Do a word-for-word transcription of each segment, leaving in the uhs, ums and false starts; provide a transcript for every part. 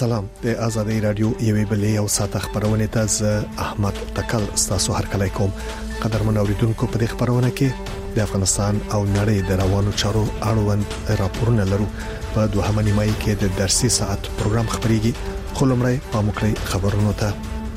سلام د آزادۍ رادیو یوې بلې او ساته خبرونه ته ز احمد تکل تاسو هر کله کوم قدرمن اوریدونکو په دې خبرونه کې د افغانستان او نړۍ د روانو چارو اړوند راپورونه لرو په دوهمه نیمایي کې د درسي ساعت پروګرام خبريږي خو لمړی په مکړی خبرونو ته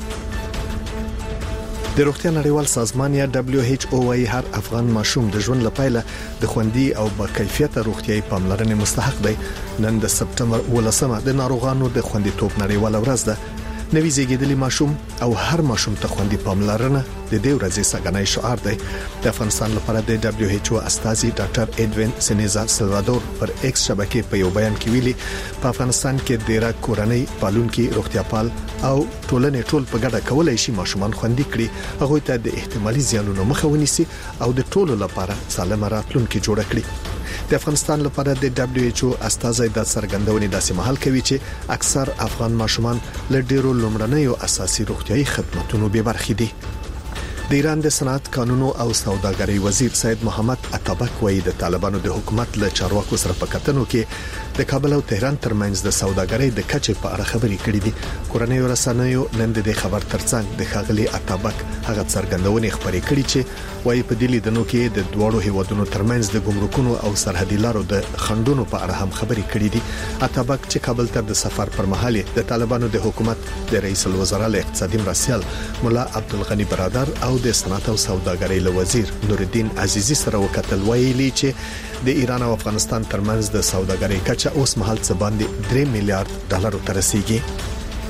د روغتیا نړیوال سازمان یا دبليو ایچ او وايي هر افغان ماشوم د ژوند لپاره د خوندي او با کیفیت روغتیاي پاملرنې مستحق دی. نن د سپټمبر ولسمه د ناروغانو د خوندیتوب نړیواله ورځ ده. نوی زیږیدلی ماشوم او هر ماشوم ته خوندي پاملرنه د دې ورځې سګنای شعار دی. د افغانستان لپاره د دبليو ایچ او استاذي ډاکټر اډوین سنیزا سلوادور پر ایکس شبکې په یو بیان کې ویلي په افغانستان کې ډیره کورنۍ پالونکي روغتیا پال او ټولنې ټول په ګډه کولای شي ماشومان خوندي کړي هغه ته د احتمالي زیانونو مخه ونیسي او د ټولو لپاره سالم راتلونکي جوړ کړي. د افغانستان لپاره د دبليو ایچ او استاذي د سرګندونې داسې محل کوي چې اکثر افغان ماشومان له ډیرو لومړنیو اساسي روغتيایي خدماتو به برخې دي. د ایران د صنعت قانونو او سوداګرۍ وزیر سید محمد عطابک وایي د طالبانو د حکومت له چارواکو سره په کتنو کې د کابل او تهران ترمنځ د سوداګرۍ د کچې په اړه خبرې کړې دي. کورنۍ رسنیو نن د خبر ترڅنګ د خاغلی عطابک هغه څرګندونې خبرې کړې چې وایي په دې لیدنو کې د دوړو هیوادونو ترمنځ د ګمرکونو او سرحدي لارو د خندونو په اړه هم خبرې کړې دي. عطابک چې کابل ته د سفر پر مهال د طالبانو د حکومت د رئیس الوزرا له اقتصادي مرستیال مولا عبدالغنی برادر او د صنعت او سوداګرۍ له وزیر نورالدین عزیزی سره وکتل ویلي چې د ایران او افغانستان ترمنځ د سوداګرۍ کچه اوس مهال څه باندې درې میلیارډ ډالر ته رسیدي.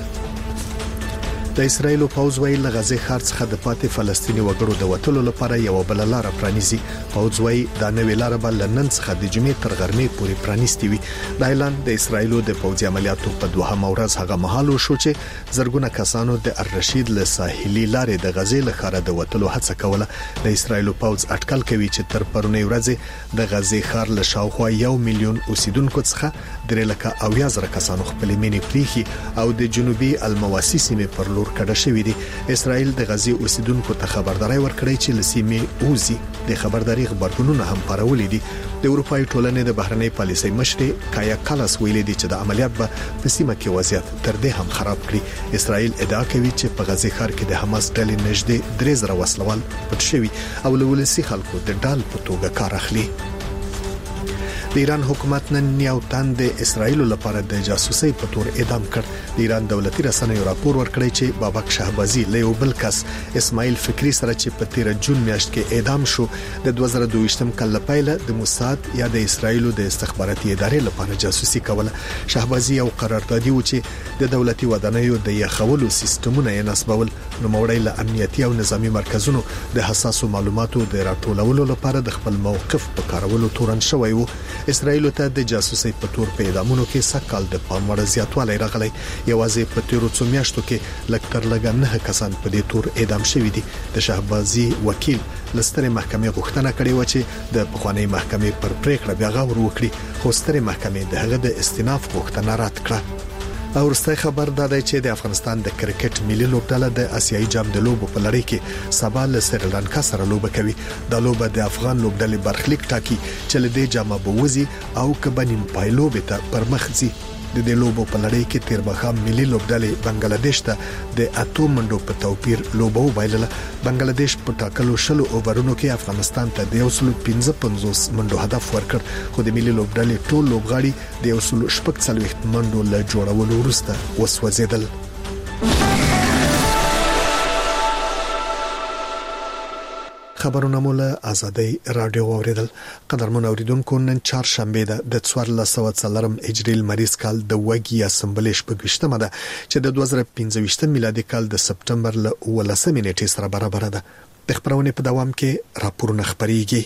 د اسرایل پوځ ویل له غزه ښار څخه د پاتې فلسطینی وګړو د وټلو لپاره یو بل لار پرانیزي. پوځ ویل دا نوې لار بل نن څخه د جمعې تر غرمې پورې پرانیستي وي. د اعلان د اسرایل د پوځي عملیاتو په دوه ورځ هغه مهال شو چې زرګونه کسانو د الرشید له ساحلي لارې د غزې له ښار د وټلو هڅه کوله. د اسرایل پوځ اټکل کوي چې تر پرونی ورځ د غزې ښار له شاوخوا یو میلیون اوسیدونکو څخه درې لکه او یا زره کسانو خپل مینې پریخي او د جنوبي المواسی سیمې پر لور کډه شوې دي. اسرائیل د غزي اوسیدونکو ته خبرداري ورکړې چې لسیمې اوزي د خبرداري خبرګونونه هم پارولې دي. د اروپای ټولنې د بهرنۍ پالیسۍ مشر کایا کالاس ویلي دي چې د عملیات به په سیمه کې وضعیت تر دې هم خراب کړي. اسرائیل ادعا کوي چې په غزي ښار کې د حماس ډلې نږدې درې زره وسلوال پټ شوي او له ولسي خلکو د ډال په توګه کار اخلي. د ایران حکومت نن یو تن د اسرایل لپاره د جاسوسي په تور اعدام کړ. د ایران دولتي رسنیو راپور ورکړی چې بابک شهبازي له یو بل کس اسماعیل فکری سره چې په تیر جون میاشت کې اعدام شو د دوه زره دوه کال لپاره د موساد یا د اسرایل د استخباراتي ادارې لپاره جاسوسي کوله. شهبازي یو قراردادي و چې د دولتي ودانیو د یخولو سیستمونه یې نصبول نو موړی له امنیتي او نظامی مرکزونو د حساسو معلوماتو د راټولولو لپاره د خپل موقف په کارولو تورن شوی وو. اسرائیل ته د جاسوسي په تور په اعدامونو کې سکهال د پاموړ زیاتوالی راغلی. یوازې په تیرو څو میاشتو کې لکتر لګا نه کسان په دې تور اعدام شوي دي. د شهبازي وکیل لستر محکمې غوښتنه کړې و چې د بخوانی محکمې پر پریکړه بیا غور وکړي خو ستر محکمې د هغه د استئناف غوښتنه رد کړه. او ورسته خبر دا دی چې د افغانستان د کرکټ ملي لوبډله د آسیایي جام د لوبو په لړۍ کې سبا له سریلانکا سره لوبه کوي. د لوبه د افغان لوبډلې برخلیک ټاکي چې له دې جامه بوزي او کبنیم پایلوب ته پرمخ ځي. د دې لوبو په لړۍ کې تیر مخام ملي لوبډلې بنگلاديش ته د اتو منډو په توپیر لوبه وبایلله. بنگلاديش په ټاکلو شلو اوورونو کې افغانستان ته د یو سل پنځه پنځوس منډو هدف ورکړ خو د ملي لوبډلې ټول لوبغاړي د یو سل شپږ څلوېښت منډو له جوړولو وروسته وسوځیدل. خبرونه مولا آزادۍ رادیو اوریدل. قدرمن اوریدونکو نن چهارشنبه ده د څوارلس سوه څلورم هجري مریض کال د وګي یا سمبلش په گشتمه ده چې د دوه زره پنځه میلادي کال د سپټمبر ل ولسمې نیټې سره برابر ده. د خبرونه په دوام کې راپورونه خبريږي.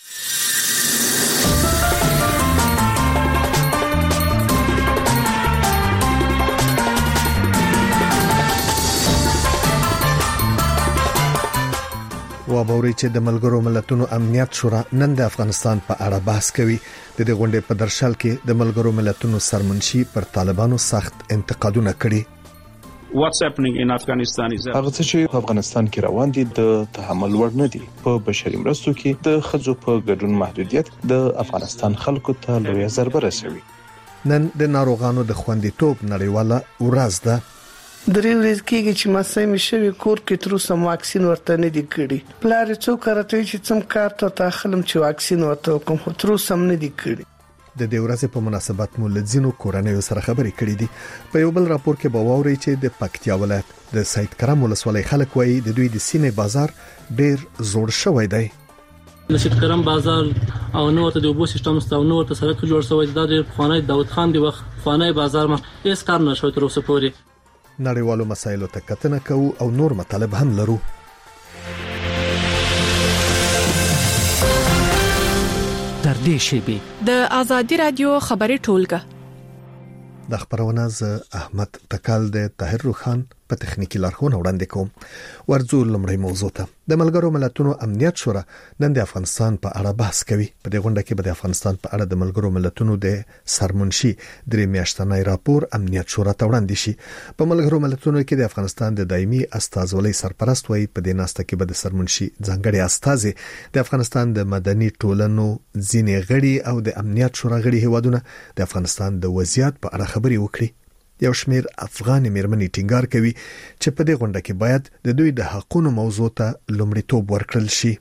و باوري چې د ملګرو ملتونو امنیت شورا نن د افغانستان په اړه بحث کوي. د دې غونډې په درشل کې د ملګرو ملتونو سرمنشي پر طالبانو سخت انتقادونه کړي. What's happening in Afghanistan is هغه څه چې په افغانستان کې روان دي د تحمل وړ نه دي. په بشري مرستو کې د خځو په ګډون محدودیت د افغانستان خلکو ته لوی ضربه رسوي. نن د ناروغانو د خوندیتوب نړیواله ورځ ده. درې ورځې کېږي چې مسای مې شوی کور کې تر اوسه واکسین ورته نه دی کړی. پلار څو کارته چې څم کار ته تاخلم چې واکسین ورته کوم خو تر اوسه نه دی کړی. د دې ورځې په مناسبت مو لزینو کورنۍ سره خبرې کړې دي. په یو بل راپور کې به واوري چې د پکتیا ولایت د سید کرم ولسوالۍ خلک وایي د دوی د سیمې بازار ډیر زوړ شوی دی. د سید کرم بازار او نو ته د اوبو سیستم ستو نو ته سره جوړ شوی دی. د خوانای داوود خان دی وخت خوانای بازار ما هیڅ کار نشو تر اوسه پورې. نړیوالو مسایلو ته کتنه کوو او نور مطالب هم لرو. در دې شیبي د ازادي رادیو خبري ټولګه د خبرونه ز احمد تکال د طاهر روخان په تخنیکی لارښوونه وړاندې کوم. ورځو لمړی موضوع ته د ملګرو ملتونو امنیت شورا نن د افغانستان په اړه بحث کوي. په دې غونډه کې به د افغانستان په اړه د ملګرو ملتونو د سرمنشي درې میاشتنی راپور امنیت شورا ته وړاندې شي. په ملګرو ملتونو کې د افغانستان د دایمي استازولۍ سرپرست وایي په دې ناسته کې به د سرمنشي ځانګړي استازي د افغانستان د مدني ټولنو ځینې غړي او د امنیت شورا غړي هیوادونه د افغانستان د وضعیت په اړه خبري وکړي. یو شمیر افغان میرمنې ټینګار کوي چې په دې غونډه کې باید د دوی د حقوقو موضوع ته لومړیتوب ورکړل شي.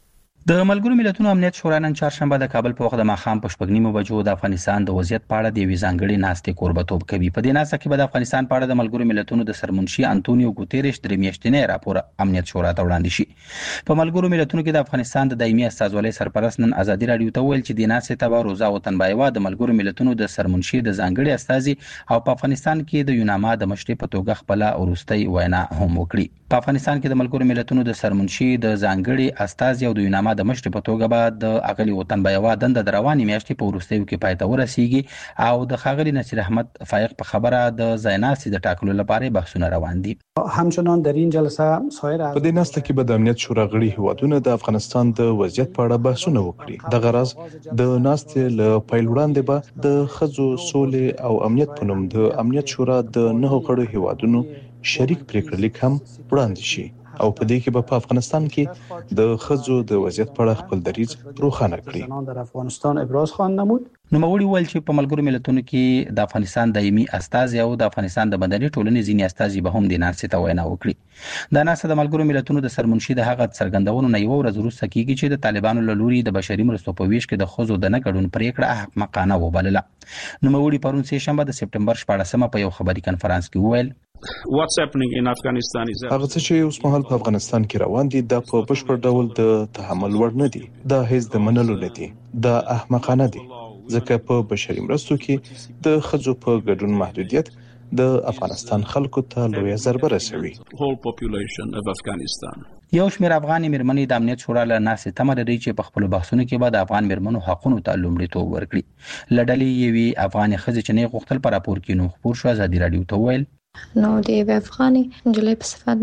د ملګرو ملتونو امنیت شورا نن چهارشنبه د کابل په وخت د ماښام په شپږ نیمو بجو د افغانستان د وضعیت په اړه د یوې ځانګړې ناستې کوربتوب کوي. په دې ناسته کې به د افغانستان په اړه د ملګرو ملتونو د سرمنشي انټونیو ګوتيريش درې میاشتنی راپور امنیت شورا ته وړاندې شي. په ملګرو ملتونو کې د افغانستان د دایمي استازولۍ سرپرست نن ازادي رادیو ته ویل چې د ناستې ته به روزا وطنبایوا د ملګرو ملتونو د سرمنشي د ځانګړي استازي او په افغانستان کې د یوناما د مشرۍ په توګه خپل ورستۍ وینا هم وکړي. په افغانستان کې د ملګرو ملتونو د سرمنشي د ځانګړي استازي او د یوناما د مشرۍ په توګه د اغلی وطن بایوا دند د رواني میاشتې په ورستیو کې پاتې ورسیږي او د خاغلی نصیر احمد فائق په خبره د زیناسي د ټاکلو لپاره بحثونه روان دي. همچنان در این جلسه سایر په دې ناسته کې به د امنیت شورا غړي هیوادونه د افغانستان د وضعیت په اړه بحثونه وکړي. د غرض د ناستې له پیل وړاندې به د خځو سولې او امنیت په نوم د امنیت شورا د نه غړو هیوادونو شریک پریکړه لیک هم وړاندې شي او په دې کې به په افغانستان کې د خځو د وضعیت په اړه خپل دریځ روښانه کړي. در افغانستان ابراز خواهند نمود. نو موري ول چې په ملګرو ملتونو کې د افغانستان دایمي استازي او د افغانستان د مدني ټولنې ځینې استازي به هم د ناسې ته وینا وکړي. دا ناسه د ملګرو ملتونو د سرمنشي د هغه څرګندونو نه یو ورځ وروسته کېږي چې د طالبانو له لوري د بشري مرستو په ویش کې د خځو د نه ګډون پریکړه احمقانه وبلله. نو موري پرون سه شنبه د سپټمبر شپاړسمه په یو خبري کنفرانس کې وویل What's happening in Afghanistan is هغه څه چې اوس مهال په افغانستان کې روان دي دا په بشپړ ډول د تحمل وړ نه دي. دا هیڅ د منلو نه دي. دا احمقانه دي. ځکه په بشري مرستو کې د خځو په ګډون محدودیت د افغانستان خلکو ته لوی ضربه رسوي. whole population of Afghanistan. یو شمېر افغان میرمنې د امنیت شورا له ناسې تمه لري چې په خپل بحثونو کې به د افغان میرمنو حقونو ته لومړیتوب ورکړي. لړلې یوې افغان ښځې چې نه غوښتل پر راپور کې نو خبر شو ازادي رادیو ته ویل نو د افغاني جلې په صفات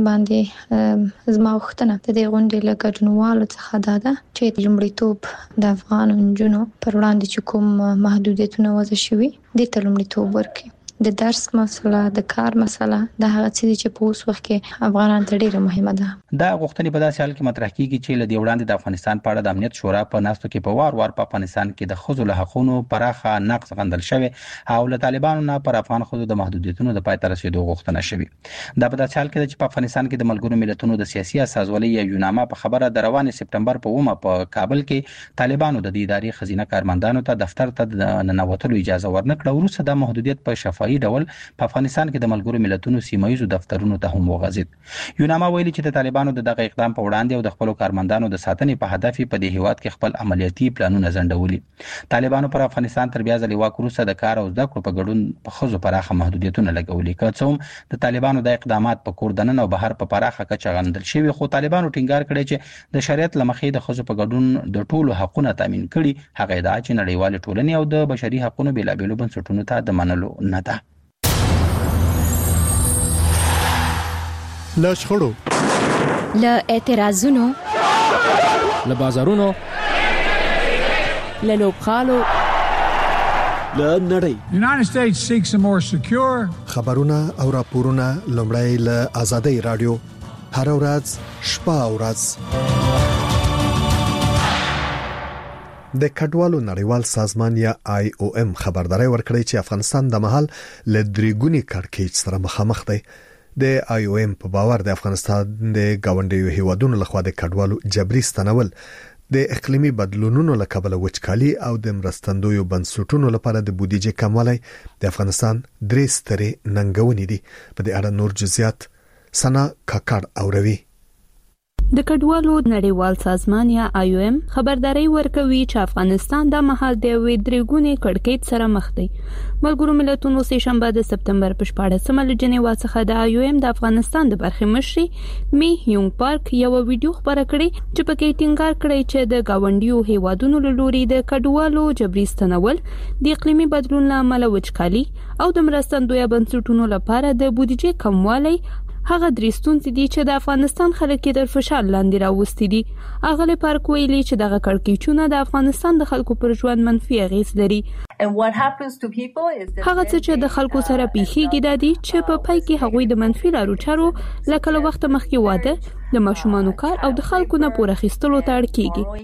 باندې زما وختنه د دې غونډې له ګډونوالو څخه دا ده چې لومړیتوب د افغان جنونو پر وړاندې چې کوم محدودیتونه وضع شوي دي ته لومړیتوب ورکړي. د درس مسله د کار مسله د هغه څه چې په اوس وخت کې افغانان ته ډیره مهمه ده. دا غوښتنې په داسې حال کې مطرح کیږي چې له دې وړاندې د افغانستان په اړه د امنیت شورا په ناستو کې په وار وار په افغانستان کې د خځو له حقوقو پراخه نقض غندل شوی او له طالبانو نه پر افغان خځو د محدودیتونو د پای ته رسیدو غوښتنه شوی. دا په داسې حال کې چې په افغانستان کې د ملګرو ملتونو د سیاسي اساسولۍ یا یوناما په خبره د روان سپټمبر په اومه په کابل کې طالبانو د اداري خزینه کارمندانو ته دفتر ته د ننوتلو اجازه ورنکړه. وروسته د محدودیت په شفاهي ډول په افغانستان کې د ملګرو ملتونو سیمایي دفترونو ته هم وغځید. یوناما ویلي چې د طالبانو د دغه اقدام په وړاندې او د خپل کارمندانو د ساتنې په هدف په دې هیواد کې خپل عملیاتي پلانونه ځنډولي. طالبانو پر افغانستان تر بیا ځلې واک وروسته د کار او زده کړو په ګډون په خځو پراخه محدودیتونه لګولي. که څه هم د طالبانو د اقدامات په کور دننه او بهر په پراخه کچه غندل شوی خو طالبانو ټینګار کړی چې د شریعت لمخې د خځو په ګډون د ټولو حقوقو تضمین کړي. هغه دا چې نړیوال ټولنې او د بشري حقوقو بېلابېلو بنسټونو ته د منلو نه ده. له شخړو له اعتراضونو له بازارونو له لوبخالو له نړۍ The United States seeks a more secure خبرونه او راپورونه لومړی له آزادۍ رادیو هر ورځ شپه او ورځ. د ازادي رادیو د خبرونو ټولګه. د ازادۍ رادیو هر ورځ شپه او ورځ. د ازادي رادیو د خبرونو ټولګه. د ازادي رادیو د خبرونو ټولګه. د ازادي رادیو د خبرونو ټولګه. د کډوالو نړیوال سازمان یا آی او ام خبرداري ورکړی چې افغانستان د محل ل درېګونی کړکېچ سره مخامخ دی. د آی او ام په باور د افغانستان د گاونډیو هیوادونو لخوا د کډوالو جبري ستنول د اقلیمي بدلونونو له کبله وچکالي او د مرستندویو بنسټونو لپاره د بودیجې کموالی د افغانستان درې سترې ننګونې دي. په دې اړه نور جزئیات سنا کاکړ اوروي. د کډوالو نړیوال سازمان یا آی او ام خبرداري ورکوي چې افغانستان د مهال د وې درېګونی کړکېچ سره مخ دی. ملګرو ملتونو سه شنبه د سپتمبر په شپاړسمه له جنیوا څخه د آی او ام د افغانستان د برخې مشري می هیونګ پارک یو ویډیو خبره کړې چې پکې ټینګار کړی چې د گاونډیو هیوادونو له لوري د کډوالو جبري ستنول د اقلیمي بدلون لامل وچکالي او د مرستندوی بنسټونو لپاره د بودیجې کموالی هغه درې ستونزې دي چې د افغانستان خلک د فشار لاندې راوستي دي. اغلی پارک ویلي چې دغه کړکېچونه د افغانستان د خلکو پر ژوند منفي اغېز لري. هغه څه چې د خلکو سره پیښیږي دا دي چې په پای کې هغوی د منفي لارو چارو لکه له وخت مخکې واده د ماشومانو کار او د خلکو نه پور اخیستلو ته اړ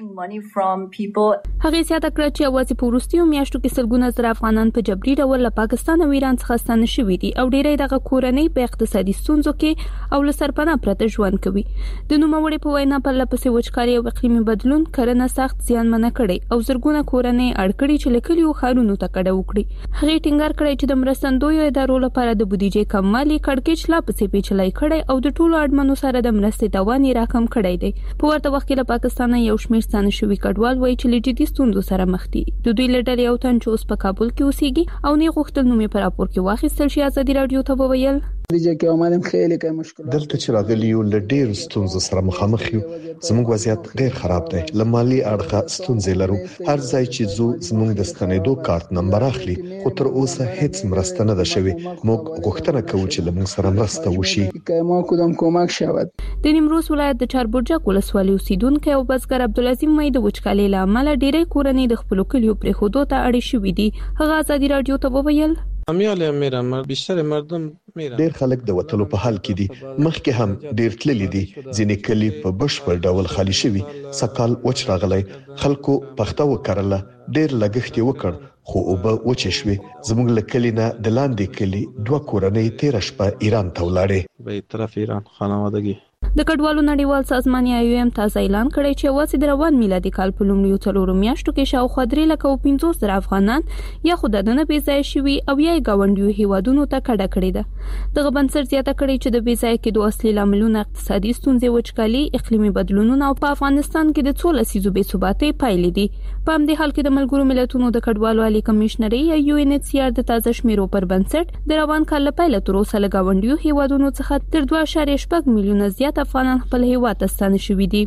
کیږي. هغه زیاته کړه چې اوازې په وروستیو میاشتو کې سلګونه زره افغانان په جبري ډول له پاکستان او ایران څخه ستانه شوي دي او ډیری دغه کورنۍ په اقتصادي ستونزو کې او له سرپناه پرته ژوند کوي. د نوموړي په وینا په لپسې وچکالي او اقلیمي بدلون کرنه سخت زیانمنه کړي او زرګونه کورنۍ اړ کړي چې لیکلي خارونو ته کډه وکړي. هغه ټینګار کړی چې د مرستندویو ادارو لپاره د بودیجې کموالی کړکېچ لا پسې پیچلای کړي او د ټولو اړمنو سره د مرستې توان راکم کړی دی. په ورته وخت کې له پاکستان یو شمېر ستانه شوي کډوال وایي چې له جدي ستونزو سره مخ دي. د دوی له ډلې یو تن چې اوس په کابل کې اوسېږي او نه غوښتل نوم یې په راپور کې واخیستل شي ازادي راډیو ته وویل دیجه کې اومدم خیلی کې مشکل دلته چې راغلی یو ل ډیر ستونزو سره مخامخ یو. زموږ وضعیت ډیر خراب دی. لمالي اړخه ستونزې لرو. هر ځای چې زو زموږ د ستنېدو کارت نمبر اخلي خو تر اوسه هیڅ مرسته نه ده شوې. موږ غوښتنه کوو چې لمن سره مرسته وشي. ما کوم کومک شود. د نیمروز ولایت د چاربرجک ولسوالۍ اوسیدونکو او بزګر عبدالعظیم مې د وچکالۍ لامل ډیری کورنۍ د خپل کلیو پرې خودو ته اړې شوې دي. هغه ازادي راډیو ته وویل امیاله میرا مر بیشتر مردم میرا ډیر خلک د وټلو په حال کې دي. مخکې هم ډیر تللی دي. ځینې کلی په بشپړ ډول خالی شوی. سکال وچ راغلی. خلکو پخته وکړله. ډیر لګښت وکړ خو اوبه وچې شوې. زموږ له کلی نه د لاندې کلی دوه کورنۍ تیر شپه ایران ته ولاړې. به طرف ایران خانوادگی د کډوالو نړیوال سازمان آی او ام تازه اعلان کړی چې واسه د روان میلادي کال په لومړیو څلورو میاشتو کې شاوخوا درې لکه او پنځوس زره افغانان یا خو د دنه بې ځای شوي او یا گاونډیو هیوادونو ته کډه کړې ده. دغه بنسټ زیاته کړې چې د بې ځای کېدو اصلي لاملونه اقتصادي ستونزې، وچکالي، اقلیمي بدلونونه او په افغانستان کې د څو لسیزو بې ثباتۍ پایلې دي. په همدې حال کې د ملګرو ملتونو د کډوالو عالی کمشنري یا یو ان ایچ سی آر د تازه شمیرو پر بنسټ د روان کال له پیله تر اوسه له گاونډیو هیوادونو څخه تر دوه اعشاریه شپږ میلیونه زیات افغانان خپل هیواد ته ستانه شوي دي.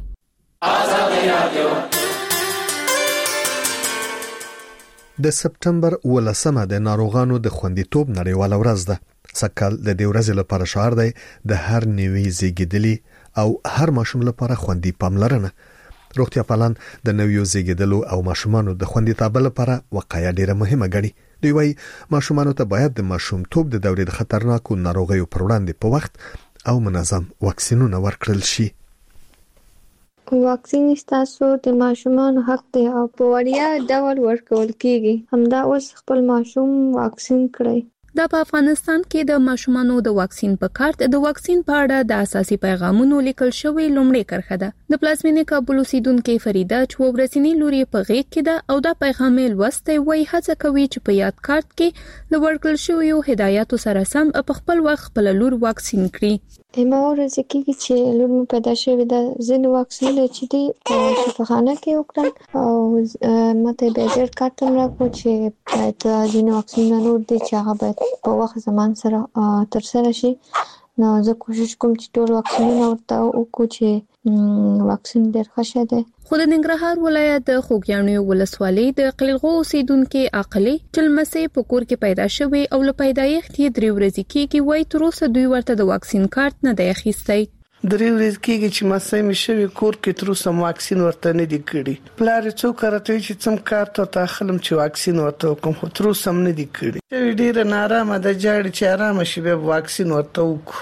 د سپتمبر ولسمه د ناروغانو د خوندیتوب نړیواله ورځ ده. سکهال د دې ورځې لپاره شعار دی د هر نوي زیږیدلي او هر ماشوم لپاره خوندي پاملرنه. روغتیا پالان د نویو زیږیدلو او ماشومانو د خوندیتوب لپاره وقایه ډیره مهمه ګڼي. دوی وايي ماشومانو ته باید د ماشومتوب د دورې د خطرناکو ناروغیو پر وړاندې په وخت او منظم واکسینونه ورکړل شي. واکسین ستاسو د ماشومانو حق دی او په وړیا ډول ورکول کیږي. همدا اوس خپل ماشوم واکسین کړئ. دا په افغانستان کې د ماشومانو د واکسین په کارت د واکسین په اړه د اساسي پیغامونو لیکل شوی لومړی کرښه ده. د پلازمینې کابل اوسیدونکو فریده چې ورسینی لوري په غیږ کې ده او دا پیغام یې لوستی وای هڅه کوي چې په یاد کارت کې د ورکل شویو هدایاتو سره سم په خپل وخت خپل لور واکسین کړي. ایمه ورځ کې چې لور مې پیدا شوې ده ځینې واکسینونه چې دي په شفاخانه کې وکړل او ماته به ډېر کارت هم راکړو چې باید ځینې واکسینونه نور دي چې هغه باید په وخت زمان سره تر سره شي. نو زه کوشش کوم چې ټول واکسینونه ورته وکړو چې واکسین ډېر ښه شه دی. خو د ننګرهار ولایت د خوږیاڼیو ولسوالۍ د قیلغو اوسیدونکو عقلي چې لمسۍ په کور کې پیدا شوې او له پیدایښت یې درې ورځې کېږي وایي تر اوسه دوی ورته د واکسین کارت نه دی اخیستی. درې ورځې کېږي چې ماسې مې شوی کور کې تر اوسه واکسین ورته نه دی کړی. پلار یې څوک راته چې څم کارت ته اخلم چې واکسین ورته کوم خو تر اوسه نه دی کړی. ډېر نارامه د جاړي چې آرام شي به واکسین ورته وکړو.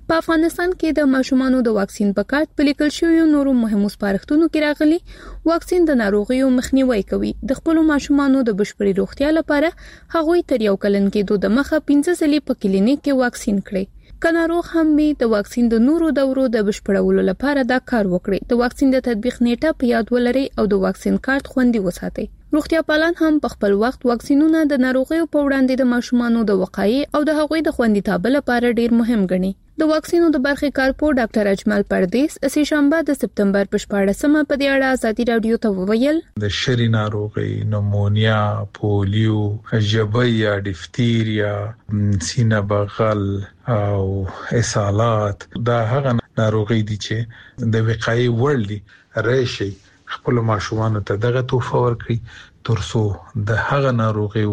په افغانستان کې د ماشومانو د واکسین په کارت په لیکل شوی نورو مهمو سپارښتنو کې راغلي واکسین د ناروغیو مخنیوي کوي. د خپل ماشومانو د بشپړي روغتیا لپاره هغوی تر یو کلن کې د مخه پنځه ځلې په کلینیک کې واکسین کړي. کناروغ هم می د واکسین د نورو دورو د بشپړولو لپاره دا کار وکړي. د واکسین د تطبیق نیټه په یاد ولري او د واکسین کارت خوندي وساتئ. روغتیا پالان هم په خپل وخت واکسینونه د ناروغیو په وړاندې د ماشومانو د وقایې او د هغوی د خوندیتوب لپاره ډیر مهم ګڼي. د واکسینو د برخې کارپو ډاکټر اجمل پردیس سې شنبه د سپتمبر په شپاړسمه په دې اړه ازادي رادیو ته وویل د شری ناروغي نمونیا، پولیو، ژبې یا ډیفتیریا، سینه بغل او اسهالات دا هغه ناروغي دي چې د وقایې وړ دي. راشي خپل ماشومان ته دغه توفه ورکړي ترڅو د هغه ناروغیو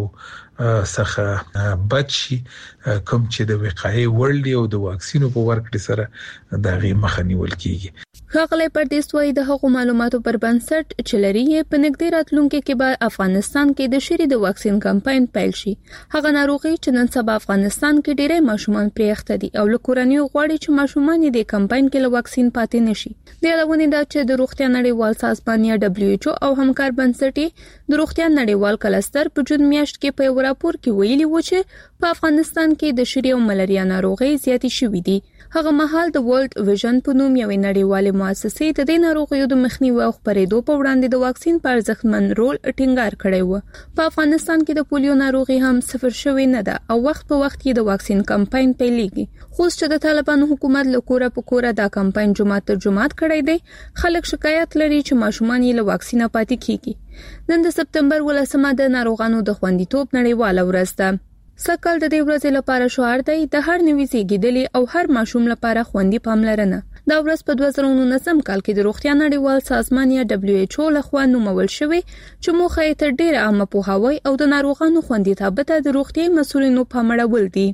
څخه بچي کوم چې د وقایې وړ دي او د واکسینو په ورکړې سره د هغې مخه نیول کیږي. ښاغلی پردیس وايي د هغو معلوماتو پر بنسټ چې لري په نږدې راتلونکي کې به افغانستان کې د شری د واکسین کمپاین پیل شي. هغه ناروغي چې نن سبا افغانستان کې ډېری ماشومان پرې اخته دي او له کورنیو غواړي چې ماشومان یې د کمپاین کې له واکسین پاتې نشي. د یادونې دا چې د روغتیا نړیوال سازمان یا دبليو ایچ او او همکار بنسټ د روغتیا نړیوال کلستر په جون میاشت کې په یو راپور کې ویلي و چې په افغانستان کې د شری او ملاریا ناروغي زیاتې شوې دي. هغه مهال د ورلد ویژن په نوم یو نړیوال مؤسسې د دې ناروغیو د مخنیوي او خپرېدو په وړاندې د واکسین پر ځخمن رول ټینګار کړی و. په افغانستان کې د پولیو ناروغي هم صفر شوې نه ده او وخت په وخت کې د واکسین کمپاین پیلېږي. خو چې د طالبانو حکومت له کوره په کوره دا کمپاین جمعه تر جمعه کړی دی، خلک شکایت لري چې ماشومان یې له واکسینه پاتې کیږي. نن د سپتمبر ولسمه د ناروغانو د خوندیتوب نړیواله ورځ ده. سکل د دې ورځې لپاره شعار دی د هر نوي زیږیدلي او هر ماشوم لپاره خوندي پاملرنه. دا ورځ په دوه زره نولسم کال کې د روغتیا نړیوال سازمان یا دبليو ایچ او لخوا نومول شوی چې موخه یې تر ډیره عامه پوهاوی او د ناروغانو خوندیتوب ته د روغتي مسؤلینو پام اړول دي.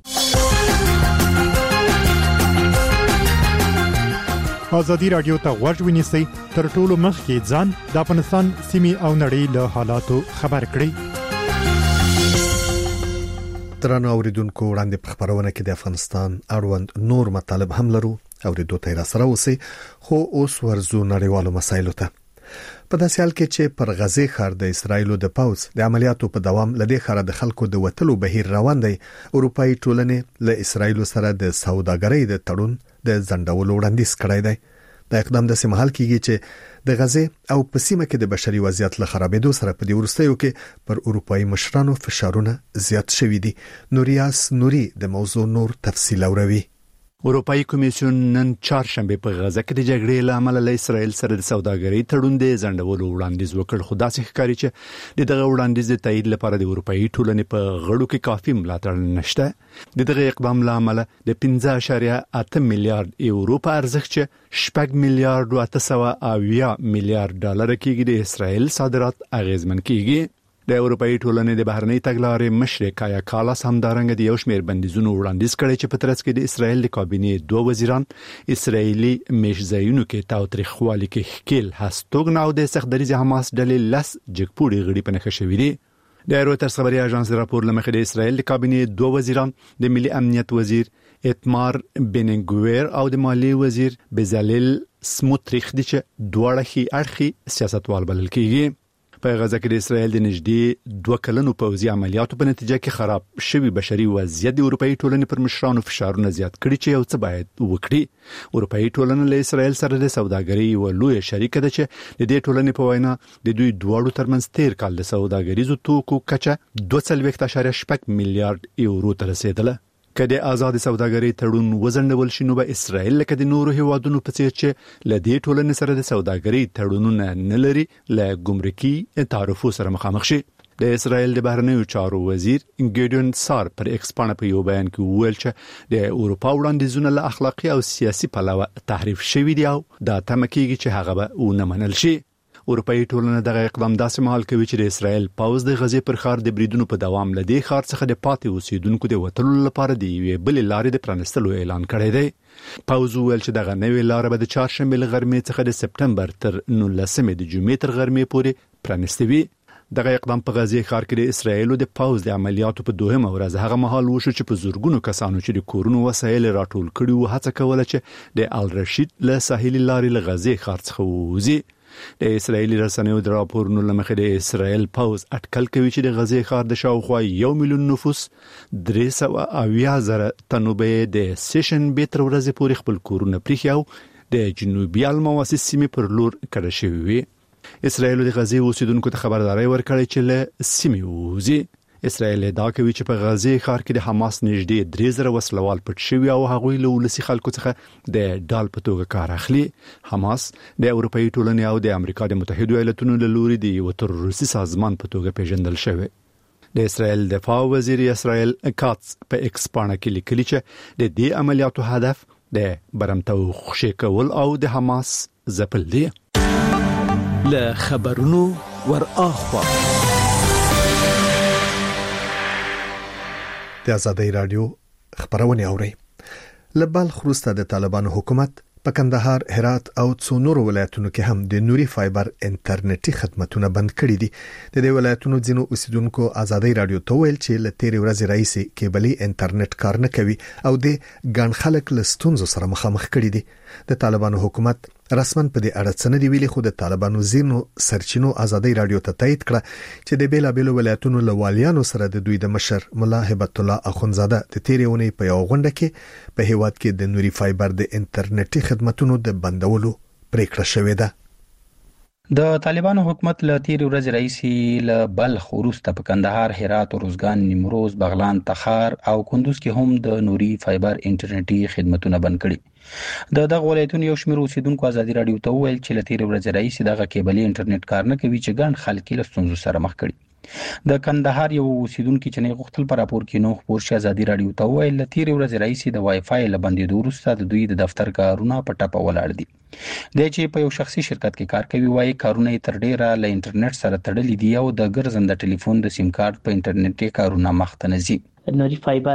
ازادي رادیو ته غوږ ونیسئ تر ټولو مخکې ځان د افغانستان سیمې او نړۍ له حالاتو خبر کړئ. درنو اوریدونکو وړاندې په خبرونه کې د افغانستان اړوند نور مطالب هم لرو اوریدو ته را سره اوسئ، خو اوس ورزو نړیوالو مسایلو ته. په داسې حال کې چې پر غزه ښار د اسرایلو د پوځ د عملیاتو په دوام لدې ښار د خلکو د وټلو بهیر روان دی، اروپאי ټولنې له اسرایلو سره د سوداګرۍ د تړون د ځنډولو وړاندیز کړی دی. دا اقدام د سیمه حل کیږي چې د غزه او په سیمه کې د بشري وضعیت له خرابېدو سره په دې ورستیو کې پر اروپאי مشرانو فشارونه زیات شوي دي. نوریاس نوري د موضوع نور تفصیل اوروي. اروپאי کمیسیون نن چهارشنبه په غزه کې د جګړې له امله له اسرایل سره د سوداګرۍ تړون د ځنډولو وړاندیز وکړ، خو داسې ښکاري چې دغه وړاندیز د تایید لپاره د اروپאי ټولنې په غړو کې کافي ملاتړ نشته. دغه اقدام له امله د پنځه اعشاریه اته میلیارډ یورو په ارزښت چې شپږ میلیارډ او اته سوه اویا میلیارډ ډالر کېږي د اسرایل صادرات اغیزمن کېږي. د اروپאי ټولنې د بهرنۍ تګلارې مشر کایا کالاس همدارنګه د یو شمېر بندیزونو وړاندیز کړی چې په ترڅ کې د اسرایل د کابینې دوه وزیران اسرایلی میشځایونو کې تاوتریخوالي کې ښکیل هستوګن او د سختدریز حماس ډلې لس جګپوړي غړي په نښه شوي دي. د رویټرز خبري اژانس راپور لمخې د اسرایل د کابینې دوه وزیران د ملي امنیت وزیر اتمار بنګویر او د مالی وزیر بزالل سموتریخ دي چې دواړه هي اړخي سیاستوال بلل کیږي. په غزه کې د اسرایل د نږدې دوه کلنو پوځي عملیاتو په نتیجه کې خراب شوی بشري وضعیت د اروپאי ټولنې پر مشرانو فشارونه زیات کړي چې یو څه باید وکړي. اروپאי ټولنه له اسرایل سره د سوداګرۍ یو لوی شریک ده چې د دې ټولنې په وینا د دوی دواړو ترمنځ تیر کال د سوداګریزو توکو کچه دوه څلوېښت اعشاریه شپږ میلیارډ یورو ته رسیدله. کله آزاد سوداګرۍ تړون وزندول شي نو به اسرایل لکه د نورو هیوادونو په څیر چې لدې ټولنې سره د سوداګرۍ تړونونه نه لري له ګمرکي تعرفو سره مخامخ شي. د اسرایل د بهرنیو چارو وزیر ګیډیون سار پر ایکس باندې په یو بیان کې وویل چې د اروپا وړاندیزونه له اخلاقی او سیاسي پلوه تحریف شوي دي او دا تمه کېږي چې هغه به ونه منل شي. اروپאי ټولنه دغه اقدام داسې مهال کوي چې د اسرایل پوځ د غزې پر ښار د بریدونو په دوام لدی ښار څخه د پاتې اوسیدونکو د وټلو لپاره دی یوې بلې لارې د پرانستلو اعلان کړی دی. پوځ ویل چې دغه نوې لار به د چهارشنبه له غرمې څخه د سپتمبر تر نولسمې د جمعې تر غرمې پورې پرانستوي. دغه اقدام په غزه ښار کې د اسرایل د پاوز د عملیاتو په دوهمه ورځ هغه مهال وشو چې په زورګونو کسانو چې د کورونو وسایل راټول کړي وو هڅه کوله چې د الرشید له ساحلي لارې له غزه ښار څخه ووځي. د اسرایلی رسنیو د راپورونو لمخې د اسرایل پاوز اټکل کوي چې د غزه ښار د شاوخوا یو میلیون نفوس درې سوه اویا زره تنو به د سیشن به تر ورځې پورې خپل کورونه پریښیو د جنوبي المواسس سیمې پر لور کډه شوي وي. اسرایل د غزه اوسیدونکو ته خبرداري ورکړې چې له سیمې ووځي. اسرائیل دا کوي چې په غزه ښار کې د حماس نږدې درې زره وسلوال پټ شوي او هغوی له ولسي خلکو څخه د ډال په توګه کار اخلي. حماس د اروپאי ټولنې او د امریکا د متحده ایالاتونو له لوري د یو تروریستي سازمان په توګه پیژندل شوی. د اسرائیل دفاع وزیر اسرائیل کاتس په ایکس باندې کې لیکلي چې د دې عملیاتو هدف د برمته خوشی کول او د حماس ځپل دي. له خبرونو ور اخوا د آزادۍ رادیو خبرونه اوري. لبال خروسته د طالبانو حکومت په کندهار، هرات او څو نور ولایتونو کې هم د نوري فایبر انټرنیټي خدماتونه بند کړي دي. د دې ولایتونو ځینو اوسیدونکو آزادۍ رادیو ته ویل چې له تیرې ورځې راهیسې کیبلي انټرنیټ کار نه کوي او د ګڼ خلک له ستونزو سره مخامخ کړي دي. د طالبانو حکومت رسمن په دې اړه څه نه دی ویلي، خو د طالبانو ځینو سرچینو آزادۍ رادیو ته تایید کړه چې د بیلابېلو ولایتونو له والیانو سره د دوی د مشر ملا هبت الله اخونزاده د تیرې اونۍ په یو غونډه کې په هیواد کې د نوري فایبر د انټرنیټي خدماتونو د بندولو پریکړه شوې ده. د طالبانو حکومت له تیر ورځ راهیسې له بلخ وروسته په کندهار، هرات، روزګان، نیمروز، بغلان، تخار او کندوز کې هم د نوري فایبر انټرنیټي خدماتونه بند کړي. د دغه ولایتونو یو شمېر اوسیدونکو آزادۍ رادیو ته وویل چې له تیر ورځ راهیسې دغه کیبلي انټرنیټ کار نه کوي چې ګڼ خلک له ستونزو سره مخ کړي. د کندهار یو اوسیدونکو چې نه غوښتل پر راپور کې نو خبر شي آزادۍ رادیو ته وویل له تیر ورځ راهیسې د وای فای له بندېدو وروسته د دوی د دفتر کارونه په ټپه ولاړ دي. د چې په یو شخصي شرکت کې کار کوي، وایي کارونه تر ډیره له انټرنیټ سره تړلي دي او د ګرځنده ټلیفون د سیم کارت په انټرنیټي کارونه مخ ته نه ځي. نوري فایبر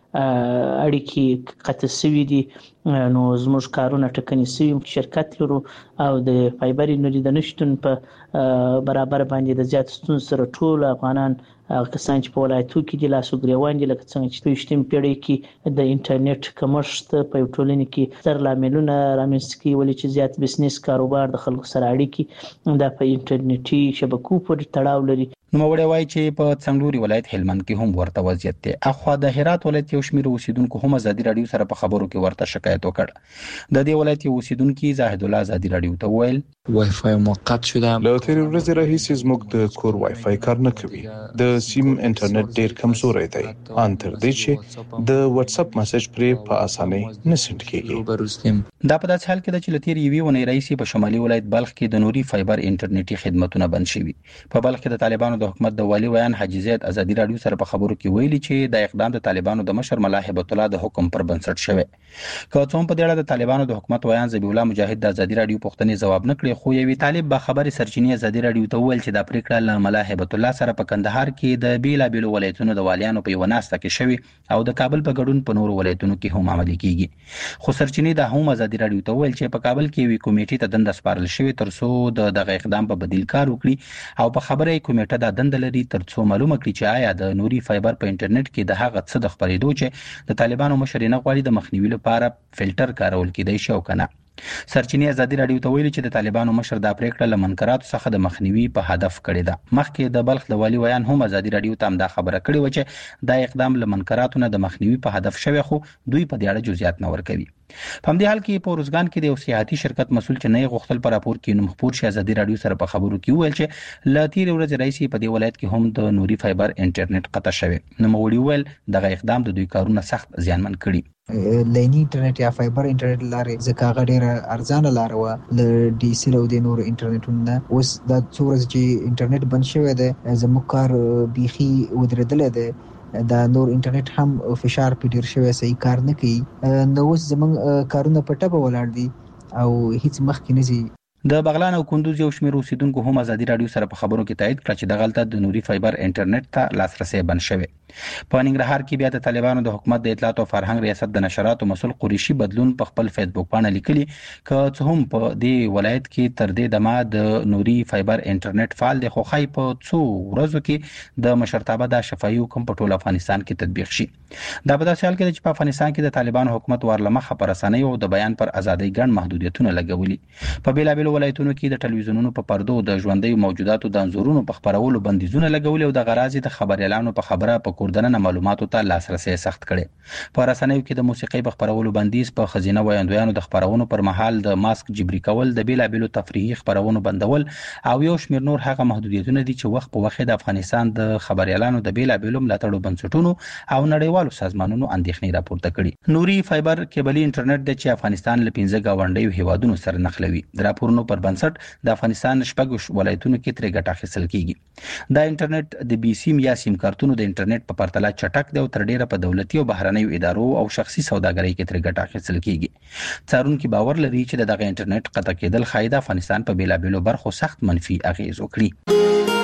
اړیکې قطع شوي دي، نو زموږ کارونه ټکني شوي. شرکت لرو او د فایبر نوري د نشټون په برابر باندې د زیات ستونزو سره ټول افغانان کسان چې په ولایتو کې د لاسو ګریوان دي، لکه څنګه چې په یشتم پیړۍ کې د انټرنیټ کمښت په یو ټولنې کې ستر لاملونه رامنځته کوي، ولې چې زیات بزنس کاروبار د خلکو سره اړیکې دا په انټرنیټي شبکو پورې تړاو لري. نوموړی وایي چې په څنګلوري ولایت هلمند کې هم ورته وضعیت دی. اخوا د هرات ولایت یو شمېر اوسیدونکو هم آزادۍ رادیو سره په خبرو کې ورته شکایت وکړ. د دې ولایت یو اوسیدونکو زاهد الله آزادۍ رادیو ته وویل وای فای موقت شده. له تیرې ورځې راهیسې زموږ د کور وای فای کار نه کوي. د سیم انټرنیټ ډیر کمزوری دی، ان تر دې چې د واتس اپ میسج پرې په اسانۍ نه سند کیږي. دا په داسې حال کې ده چې له تیرې یوې اونۍ راهیسې په شمالي ولایت بلخ کې د نوري فایبر انټرنیټي خدماتونه بند شوي. په بلخ کې د طالبانو د حکومت د والی ویان حاجي زید آزادۍ رادیو سره په خبرو کې ویلي چې د اقدام د طالبانو د مشر ملا هبت الله د حکم پر بنسټ شوی. که څوم په دې اړه د طالبانو د حکومت ویان ذبیح الله مجاهد د آزادۍ رادیو پوښتنې ځواب نه کړي، خو یوې طالب با خبري سرچینې آزادۍ رادیو ته ویل چې دا پریکړه له ملا هبت الله سره په کندهار کې د بیلابېلو ولایتونو د والیانو په یو ناسته کې شوی او د کابل په ګډون په نورو ولایتونو کې هم عملي کیږي. خو سرچینې د هم آزادۍ رادیو ته ویل چې په کابل کې وی کمیټې ته دنده سپارل شوی ترڅو د دغه اقدام په بدیل کار وکړي او په خبره کمیټه د دنده لري ترڅو معلومه کړي چې آیا د نوري فایبر په انټرنیټ کې د هغه څه د خبرېدو چې د طالبانو مشر نه غواړي د مخنیوي لپاره فلټر کارول کېدای شي او کنه. سرچینې آزادۍ رادیو ته ویلي چې د طالبانو مشر دا پریکړه له منکراتو څخه د مخنیوي په هدف کړې ده. مخکې د بلخ د والی ویان هم آزادۍ رادیو ته دا خبره کړې و چې دا اقدام له منکراتو نه د مخنیوي په هدف شوی، خو دوی په دې اړه جزئیات نه ورکوي. په همدې حال کې په روزګان کې د یو سیاحتي شرکت مسول چې نه غوښتل پر راپور کې نوم خبر شي آزادۍ رادیو سره په خبرو کې ویل چې له تیر ورځې راځي په دې ولایت کې هم د نوري فایبر انټرنیټ قطع شوی. نو موړي ویل دغه اقدام د دوی کارونه سخت زیانمن کړي. لینی انټرنیټ یا فایبر انټرنیټ لارې ځکه هغه ډېره ارزانه لار وه له ډي سي او د نورو انټرنیټونو نه. اوس دا څو ورځې چې انټرنیټ بند شوی دی زموږ کار بیخي ودرېدلی دی، دا نور انټرنیټ هم فشار پې ډېر شوی، صحیح کار نه کوي. نو اوس زموږ کارونه په ټپه ولاړ دي او هیڅ مخکې نه ځي. د بغلان او کندوز یو شمېر اوسیدونکو هم ازادي رادیو سره په خبرو کې تایید کړ چې دغلته د نوري فایبر انټرنیټ ته لاسرسي بند شوی. په ننګرهار کې بیا د طالبانو د حکومت د اطلاعات او فرهنګ ریاست د نشراتو مسؤل قریشي بدلون په خپل فیسبوک باندې لیکلي ک څه هم په دې ولایت کې تر دې دمه د نوري فایبر انټرنیټ فعال دی، خو خای په څو ورځو کې د مشرتابه د شفاهي حکم په ټول افغانستان کې تطبیق شي. دا په داسې حال کې چې په افغانستان کې د طالبانو حکومت ورلمخه پر رسنۍ او د بیان پر ازادۍ ګڼ محدودیتونه لګولي. په بیلابېلو ولایتونو کې د ټلویزیونونو په پردو د ژوندۍ موجوداتو د انځورونو په خبرولو بندیزونه لګولي او د غرازي د خبر اعلانو په خبره په کوردنه معلوماتو ته لاسرسي سخت کړي. په رسنیو کې د موسیقۍ په خبرولو بندیز، په خزینه وایندویانو د خبرونو پر مهال د ماسک جبري کول، د بیلابېلو تفریحي خبرونو بندول او یو شمېر نور هغه محدودیتونه دي چې وخت په وخت د افغانستان د خبر اعلانو د بیلابېلو ملاتړو بنسټونو او نړیوالو سازمانونو اندېښنې راپورته کړي. نوري فایبر کیبلي انټرنیټ د چې افغانستان له پنځه گاونډیو هیوادونو سره نښلوي. د راپورونو پر بنسټ د افغانستان شپږ ولایتونو کې ترې ګټه اخیستل کیږي. دا انټرنیټ د بي سیم یا سیم کارتونو د انټرنیټ په پرتله چټک دی او تر ډیره په دولتي او بهرنیو ادارو او شخصي سوداګرۍ کې ترې ګټه اخیستل کیږي. څارونکي باور لري چې دغه انټرنیټ قطع کېدل ښایي د افغانستان په بیلابېلو برخو سخت منفي اغیز وکړي.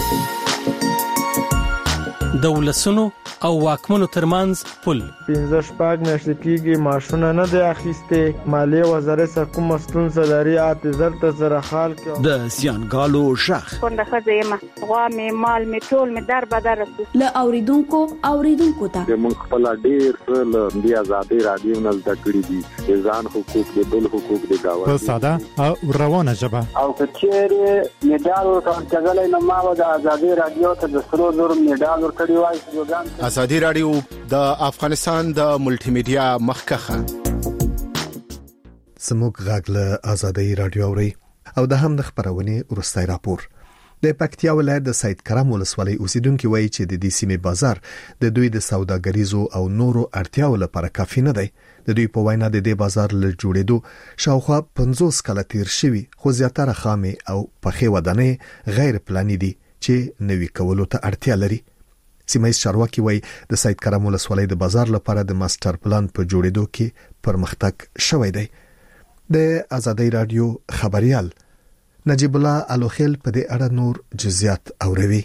د ولسونو او واکمنو ترمنځ پل پنځه شپږ میاشتې کېږي معاشونه نه دی اخیستې. مالیې وزارت سره کومه ستونزه لري اته زر ته زره خال کې د زیانګالو ژغ پنده ښځه یم، غوا مې مال مې ټول مې در بدر له اوریدونکو اوریدونکو ته موږ خپل ډېر څه له دې ازادي رادیو نه زده کړي دي، د ځان حقوق د بل حقوق د گاونډي په ساده او روانه ژبه. او کچېره میډال ورکړل نو ما د ازادي رادیو ته د سرو زر میډال ورکړی وای. ازادي رادیو د افغانستان د ملټي میډیا مخکخه سموږ غږ له ازادي رادیو اوري او د هم د خبرونه ورستای راپور. د پکتیا ولایت د سید کرم ولسوالۍ اوسیدونکو وایي چې د دې سیمې بازار د دوی د سوداګریزو او نورو اړتیاو لپاره کافي نه دی. د دوی په وینا د دې بازار له جوړېدو شاوخوا پنځوس کاله تیر شوي، خو زیاتره خامې او پخې ودانۍ غیر پلاني دي چې نوي کولو ته اړتیا لري. سیمایي چارواکي وایي د سید کرم ولسوالۍ د بازار لپاره د ماستر پلان په جوړېدو کې پرمختګ شوی دی. د ازادي رادیو خبريال نجیب الله الوخیل په دې اړه نور جزئیات اوروي.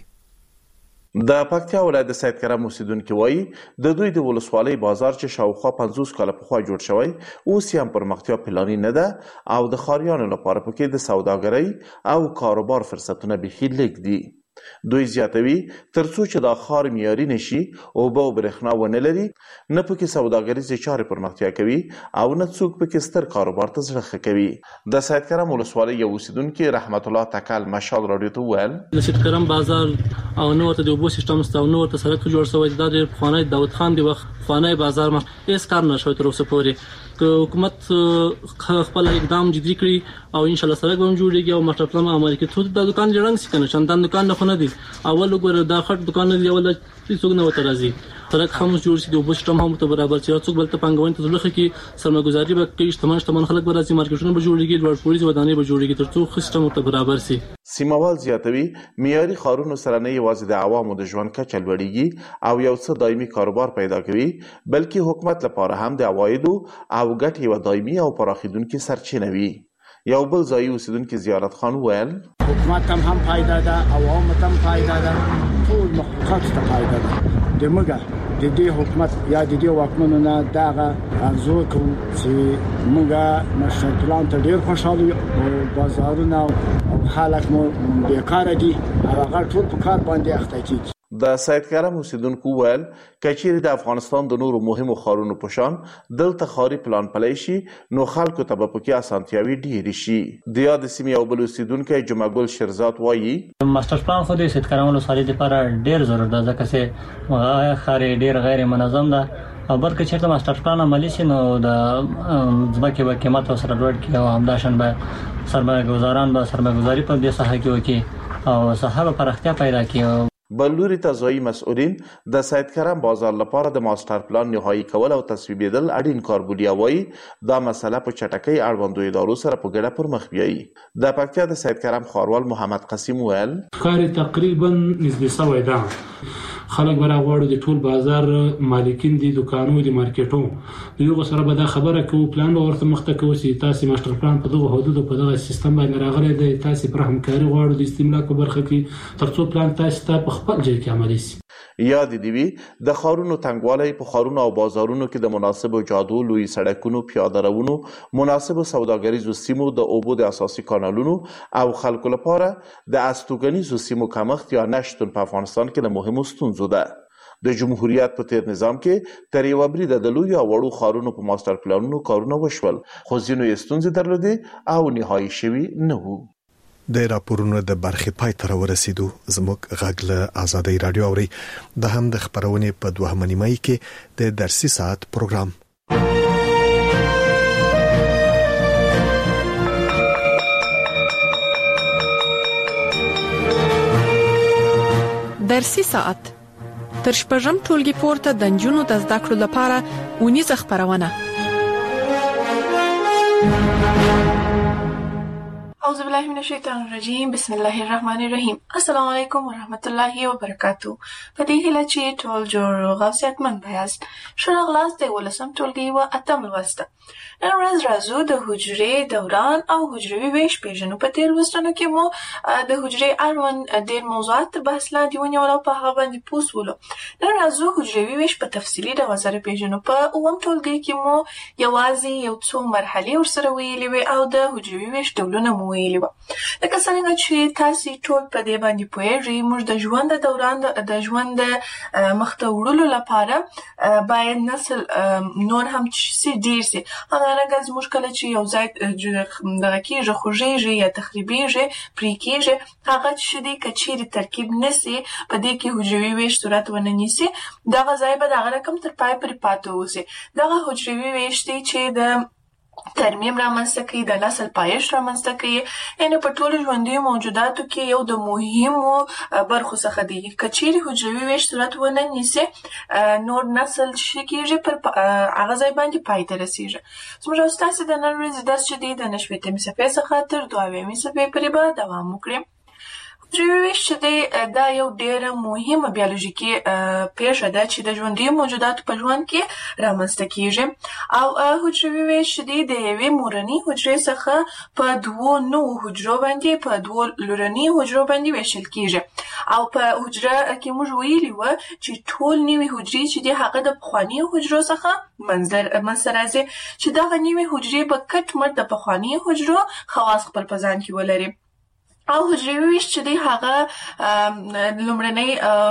د پکتیا ولایت د سید کرم اوسیدونکو وایي د دوی د ولسوالۍ بازار چې شاوخوا پنځوس کاله پخوا جوړ شوی اوس هم پرمختیا پلاني نه ده او د خاریانو لپاره پکې د سوداګرۍ او کاروبار فرصتونه بيخي لږ دي. دوی زیاتوي ترڅو چې دا خار معیاري نشي او به برېښنا ونه لري، نه پکې سوداګریزې چارې پرمختیا کوي او نه څوک پکې ستر کاروبار ته زړه ښه کوي. د سید کرم ولسوالۍ یو اوسیدونکي رحمت الله تکل مشال راډیو ته وویل د سید کرم بازار او نو ورته د اوبو سیستم ستو نو ورته سړک جوړ شوی دا د خانه داوود خان دی وخت خانه بازار ما هیڅ کار نشوي تر اوسه پورې. که حکومت خپل اقدام جدي کړي او ان شاء الله سره به جوړيږي او ماستر پلان عملي کړي ته د دکان جوړنګ سکنه شاندان دکان نه خونه دي اول وګوره دا خټ دکان دی اول څوک نه وته راځي سره هم جوړ شي د وبو سیستم هم ته برابر شي څوک بل ته پنګوین ته ځلخه کې سرمایه‌ګزاري به کوي اجتماعي اجتماعي خلک به راځي مارکیټونه به جوړيږي لوړ پولیس ودانې به جوړيږي ترڅو سیستم ته برابر شي. سیموال زیاتوي معیاري خارونو سره نه یوازې د عوامو د ژوند کچه لوړیږي او یو څه دایمي کاروبار پیدا کوي بلکې حکومت لپاره هم د عوایدو او ګټې و دایمي او پراخیدونکي سرچینه وي. یو بل ځای اوسیدونکي زیارت خان ویل حکومت هم هم فائدہ ده عوام هم فائدہ ده ټول مخلوقات ته فائدہ ده. دمګه د دې حکومت یا د دې واکمنو نه داغه ارزو کوم چې موږ مشر پلان ته ډیر خوشاله او بازارونه او خلک مو بیکاره دي هغه ټول په کار باندې اخته کیږي. د سید کرم اوسیدونکو ویل کچېرې د افغانستان د نورو مهمو ښارونو په شان دلته ښاري پلان پلی شي نو خلکو ته به پکې اسانتیاوي ډېرې شي. د یاد سیمې یو بل اوسیدونکی جمعه ګل شیرزاد وایي ماستر پلان خو د سید کرم ولسوالۍ لپاره ډېر ضرورت ده ځکه چې هغه ښار ډېر غیر منظم ده او بلکې چېرته ماستر پلان عملي شي نو د ځمکې به قیمت ورسره لوړ کړي او همداشان به سرمایه‌ګزاران به سرمایه‌ګزاري په دې ساحه کې وکړي او ساحه به پراختیا پیدا کړي. بلوري تزایی مسئولین د سید کرم بازار لپاره د ماستر پلان نهایی کول او تصویبېدل اړین کار بولي او وایي دا مسله په چټکۍ اړوندو ادارو سره په ګډه پر مخ بیایي. د پکتیا د سید کرم ښاروال محمد قسیم ویل کار تقریبا نسبي سوی ده خلک برا غواړي د ټول بازار مالکین دي دکانو دي مارکیټو یو سره به دا خبره کوو پلان ورته مخته کوي چې تاسو ماستر پلان په دغه حدود په دغه سیستم باندې راغلي دی تاسو پر همکاري غواړو د استملاک په برخه کې ترڅو پلان تاسو ته په خپل ځای کې عملي شي. یاد دی وی د خارونو تنګوالی په خارونو او بازارونو کې د مناسبو جادو لوی سړکونو پیاده روونو مناسبو سوداګریزو سیمو د اوبو د اساسي کانالونو او خلکو لپاره د استوګنیزو سیمو کمښت یا نشتون په افغانستان کې د مهمو ستونزو ده. د جمهوریت په تیر نظام کې تر یو بریده د لوی او وړو خارونو په ماستر پلانونو کارونه وشول خو ځینو یې ستونزې درلودې او نهایي شوي نه وو. د راپورونو د برخې پای ته ورسېدو زموږ غږ له آزادۍ رادیو اوري د هم د خبرونې په دوهمه نیمه کې د درسي ساعت پروګرام درسي ساعت تر شپږم ټولګي پورته د نجونو د زده کړو لپاره اونیزه خبرونه. اعوذ بالله من الشیطان الرجیم بسم الله الرحمن الرحیم. السلام علیکم ورحمت الله وبرکاتو. په دې هیله چې ټول جوړ غوثیت من بیاست ښه راغلاست د ولسم ټولګي و اتم لوسته. نن ورځ راځو د حجرې دوران او حجروي ویش پیژنو. په تیر لوستونو کې مو د حجرې اړوند ډېر موضوعات تر بحث لاندې ونیول او په هغه باندې پوس ولو. نن راځو حجروي ویش په تفصیلي ډول سره پیژنو. په اووم ټولګي کې مو یوازې یو څو مرحلې ورسره ویلې وې او د حجروي ویش ډولونه مو ویلي وو. لکه څنګه چې تاسو ټول په دې باندې پوهیږئ موږ د ژوند د دوران د ژوند مخته وړلو لپاره باید نسل نور هم چې ډیر سي. هغه زموږ کله چې یو ځای دغه کېږي خوږیږي یا تخریبیږي پرې کېږي هغه چې دی که چیرې ترکیب نسي په دې کې حجروي ویش صورت ونه نیسي دغه ځای به دغه رقم تر پای پورې پاتې اوسي. دغه حجروي ویش دی چې د ترمیم رامنځته کوي د نسل پایښت رامنځته کوي یعنې په ټولو ژوندیو موجوداتو کې یو د مهمو برخو څخه دی. که چیرې حجروي ویش صورت ونه نیسي نور نسل چې کېږي پر هغه ځای باندې پای ته رسېږي. زموږ او ستاسې د نن ورځې درس چې دی د نهه شپېتمې صفحې څخه تر دوه اویاومې صفحې پورې به دوام وکړي. حجروي ویش چې دی دا یو ډېره مهمه بیولوژیکي پیښه ده چې د ژوندیو موجوداتو په ژوند کې رامنځته کېږي او حجروي ویش چې دی د یوې مورنۍ حجرې څخه په دوو نوو حجرو باندې په دوو لورنۍ حجرو باندې ویشل کېږي او په حجره کې موږ ویلي وو چې ټول نوې حجرې چې دی هغه د پخوانیو حجرو څخه منځته راځي چې دغه نوې حجرې به کټ مټ د پخوانیو حجرو خواص خپل په ځان کې ولري. او حجروي ویش چې دی هغه لومړنی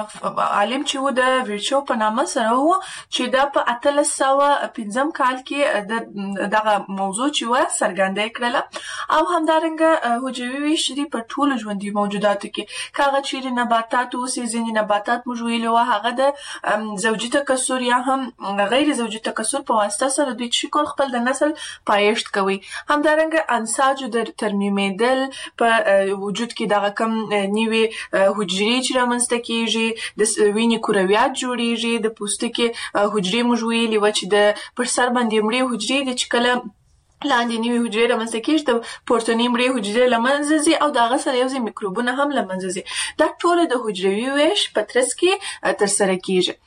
عالم چې و د ویرچو په نامه سره و چې دا په اتلس سوه پنځم کال کې د دغه موضوع چې و څرګنده یې کړله. او همدارنګه حجروي ویش چې دی په ټولو ژوندیو موجوداتو کې که هغه چیرې نباتات اوسي ځینې نباتات موږ ویلي وو هغه د زوجي تکثر یا هم غیر زوجي تکثر په واسطه سره دوی چې کول خپل د نسل پایښت کوي. همدارنګه انساجو د ترمیمېدل په وجود کې دغه کم نیوي حجرې چې رامنځته کېږي د وینې کرویات جوړیږي د پوستکي حجرې موږ ویلي وو چې د پر سر باندې مړې حجرې دي چې کله لاندې نیوي حجرې رامنځته کېږي د پورتنۍ مړې حجرې له منځه ځي او د هغه سره یو ځای میکروبونه هم له منځه ځي. دا ټوله د حجروي ویش په ترڅ کې ترسره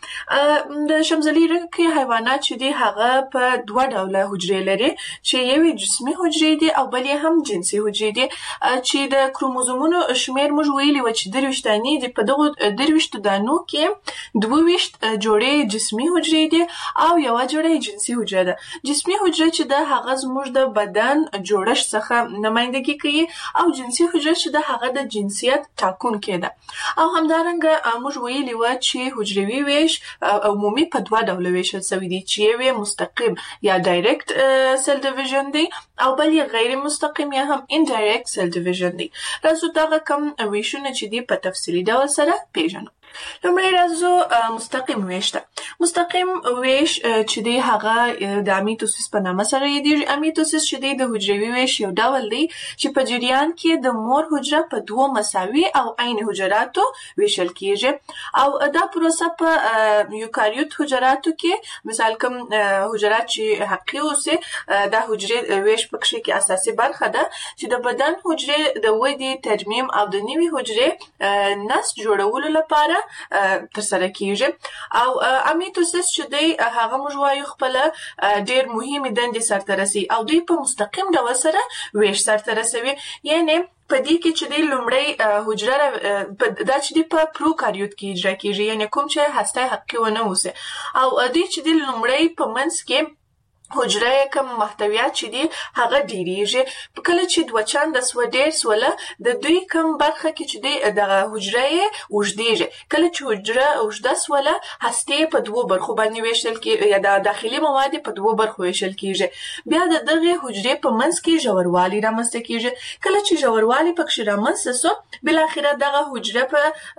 کېږي. د شمزلي رنګې حیوانات چې دي هغه په دوه ډوله حجرې لري چې یوې جسمي حجرې دي او بل یې هم جنسي حجرې دي چې د کروموزومونو شمېر موږ ویلي وو چې درویشت دانې دي. په دغو درویشتو دانو کې دوه ویشت جوړې جسمي حجرې دي او یوه جوړه جنسي حجره ده. جسمي حجره چې ده هغه زموږ د بدن جوړښت څخه نمایندګي کوي او جنسي حجره چې ده هغه د جنسیت ټاکونکې ده. او همدارنګه موږ ویلي وو چې حجروي ویش عمومي په دوه ډوله ویشل شوی دی چې یو یې مستقیم یا ډایرکټ سیل ډیویژن دی او بل یې غیر مستقیم یا هم انډایرکټ سیل ډیویژن دی. راځو دغه کم ویشونه چې دی په تفصیلي ډول سره پیژنو. لومړی راځو مستقیم ویش ته. مستقیم ویش چې دی هغه د امیتوسیس په نامه سره یادیږي. امیتوسیس چې دی د حجروي ویش یو ډول دی چې په جریان کې د مور حجره په دوو مساوي او عین حجراتو ویشل کېږي او دا پروسه په یوکاریوت حجراتو کې مثال کوم حجرات چې حقیقي اوسي دا حجرې ویش پکې کې اساسي برخه ده چې د بدن حجرې د ودې ترمیم او د نوي حجرې نسج جوړولو لپاره سره تر سره کیږي او امیتوسس چې دی هغه موږ وایو خپل ډیر مهمه دندې سره رسي او دوی په مستقیم ډول سره ویش سره رسوي یعنی په دې کې چې د لومړی حجره دا چې د په پروکاریوت کې اجرا کیږي یعنی کوم چې هسته حقیقي ونه اوسه او دې چې د لومړی په منځ کې حجره کوم محتویات چې دي هغه ډیریږي کله چې دوه چنده سو ډیر سوله د دوی کوم برخه کې چې دی دغه حجره اوږدیږي کله چې حجره اوږده سوله هسته په دوه برخو باندې ویشل کیږي یا د داخلي مواد په دوه برخو ویشل کیږي بیا د دغه حجره په منځ کې ژوروالی رامنځته کیږي کله چې ژوروالی پکې رامنځته سو بل اخره دغه حجره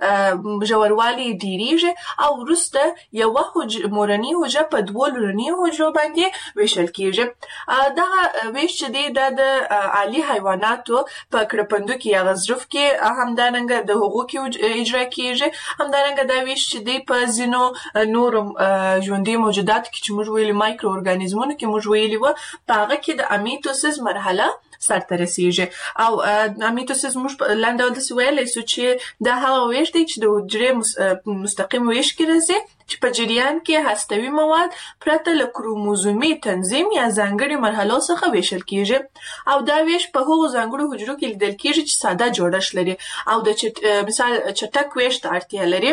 په ژوروالی ډیریږي او وروسته یو حجره مورنی حجره په دوه لورنی حجرو باندې ویشل کیږي دا ویش چې دی د عالی حیواناتو په کرپندو کې یا غزرف کې همدارنګه د حقوق اجرا کیږي همدارنګه دا ویش چې دی په زینو نور ژوندۍ موجودات کې چې موږ ویلي مایکرو ارګانیزمونو کې موږ ویلي و په هغه کې د امیتوسس مرحله سرته رسیږي او امیتوسس موږ لاندې ډول ویلای سو چې دا هغه ویش دی چې د حجرې مستقیم ویش کې راځي چې په جریان کې هستوي مواد پرته له کروموزومي تنظیم یا ځانګړي مرحلو څخه ویشل کیږي او دا ویش په هغو ځانګړو حجرو کې لیدل کیږي چې ساده جوړښت لري او د مثال چټک ویش ته اړتیا لري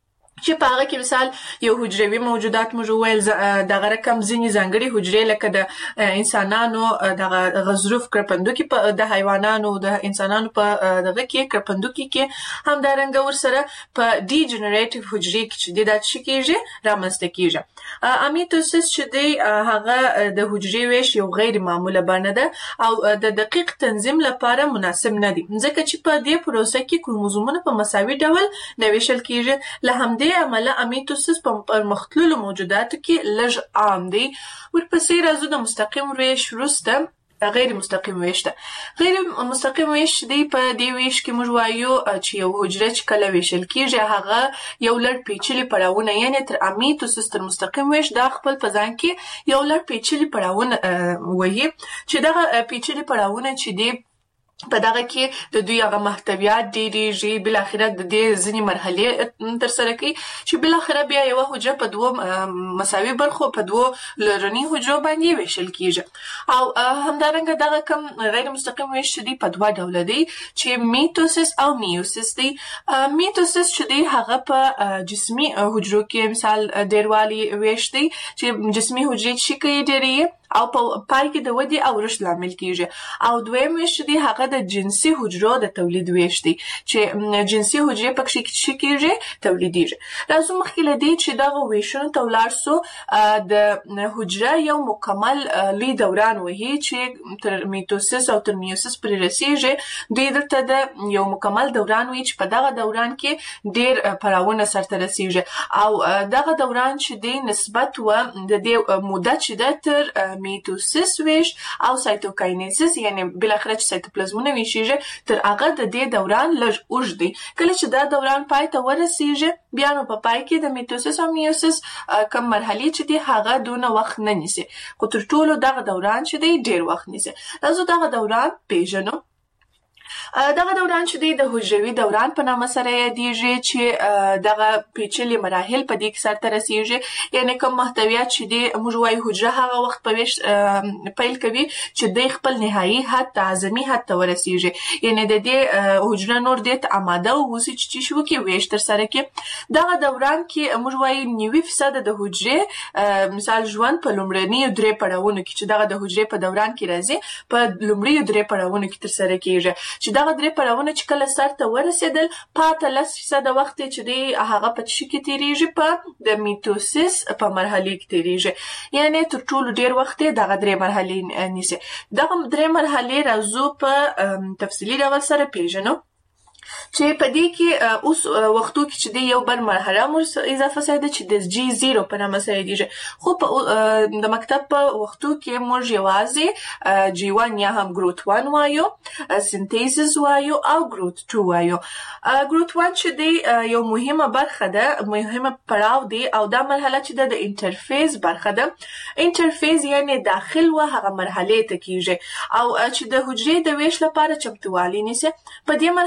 چې په هغه کې مثال یو حجروي موجودات موږ ویل دغه رقم ځینې ځانګړي حجرې لکه د انسانانو دغه غضروف کرپندوکي په د حیوانانو د انسانانو په دغه کې کرپندوکي کې همدارنګه ورسره په ډي جنریټیو حجرې کې چې د دات شي کېږي رامنځته کېږي امیتوسس چې دی هغه د حجرې ویش یو غیر معموله بڼه ده او د دقیق تنظیم لپاره مناسب نه دی ځکه چې په دې پروسه کې کروموزومونه په مساوي ډول نه ویشل کېږي له همدې عمله امیتوسس په پرمختللو موجوداتو کې لږ عام دی ورپسې راځو د مستقیم ویش وروسته غیر مستقیم ویش ده غیر مستقیم ویش دی په دې ویش کې موږ وایو چې یو حجره چې کله ویشل کیږي هغه یو لړ پیچلي پړاوونه یعنی تر امیتوسس تر مستقیم ویش دا خپل په ځان کې یو لړ پیچلي پړاوونه وایي چې دغه پیچلي پړاوونه چې دی په دغه کې د دوی هغه محتویات ډیریږي بل اخره د دې ځینې مرحلې تر سره کوي چې بل اخره بیا یو حجره په دوه مساوي برخو په دوه لرنی حجرو باندې ویشل کیږي او همدارنګه دغه کم غیر مستقیم ویش دی په دوه ډول دی چې میتوسس او میوسس دی میتوسس چې دی هغه په جسمي حجرو کې مثال ډیروالی ویش دی چې جسمي حجرې چې کوي ډیری او په پای کې د ودی او رشد لامل کیږي او دویم ویش دی هغه د جنسي حجرو د تولید ویش دی چې جنسي حجرې پکې چې کیږي تولیدېږي راځو مخکې له دې چې دغه ویشونو ته ولاړ سو د حجره یو مکمل لوی دوران وهي چې تر میتوسس او تر میوسس پورې رسیږي دوی دلته د یو مکمل دوران وي چې په دغه دوران کې ډیر پړاوونه سرته رسیږي او دغه دوران چې دی نسبت و د دې موده چې ده تر میتوسس ویش او سایتوکاینیسس یعنی بل اخر چې سایتوپلازمونه ویشيږي تر هغه د دې دوران لږ اوږد دی کله چې دا دوران پای ته ورسیږي بیا نو په پای کې د میتوسس او میوسس کوم مرحله چې دی هغه دونه وخت نه نیسي خو تر ټولو دغه دوران چې دی ډیر وخت نیسي راځو دغه دوران پیژنو دغه دوران چې دی د حجروي دوران په نامه سره یادېږي چې دغه پیچلي مراحل په دې کې سرته رسیږي یعنی کوم محتویات چې دی موږ وایو حجره هغه وخت په ویش پیل کوي چې د خپل نهایي حد اعظمي حد ته ورسیږي یعنی د دې حجره نور د آماده او وسی چې شو کې ویش تر سره کې دغه دوران کې موږ وایو نوي فیصد د حجره مثال ژوند په لومړني درې پړاوونو کې چې دغه د حجره په دوران کې راځي په لومړي درې پړاوونو کې تر سره کېږي چې دغه درې پړاوونه چې کله سرته ورسېدل پاته لس فیصد وخت چې دی هغه په څه کې تیریږي په د میتوسس په مرحله کې تیریږي یعنی تر ټولو ډیر وخت دغه درې مرحله نیسي دغه درې مرحله راځو په تفصیلی ډول سره پیژنو چې په دې کې اوس وختو کې چې د یو بل مرحله مر اضافه شوه چې د جی صفر په نامه سره دیږي خو په د مکتب په وختو کې موږ یوازې جی واحد یا هم ګروت واحد وایو سنتیسز وایو او ګروت دوه وایو ګروت واحد چې دی یو مهمه برخه ده مهمه پړاو دی او دا مرحله چې د انټرفیس برخه ده انټرفیس یعنی داخل و هغه مرحله ته کیږي او چې د حجرې د ویش لپاره چمتووالی نیسي په دې مرحله کې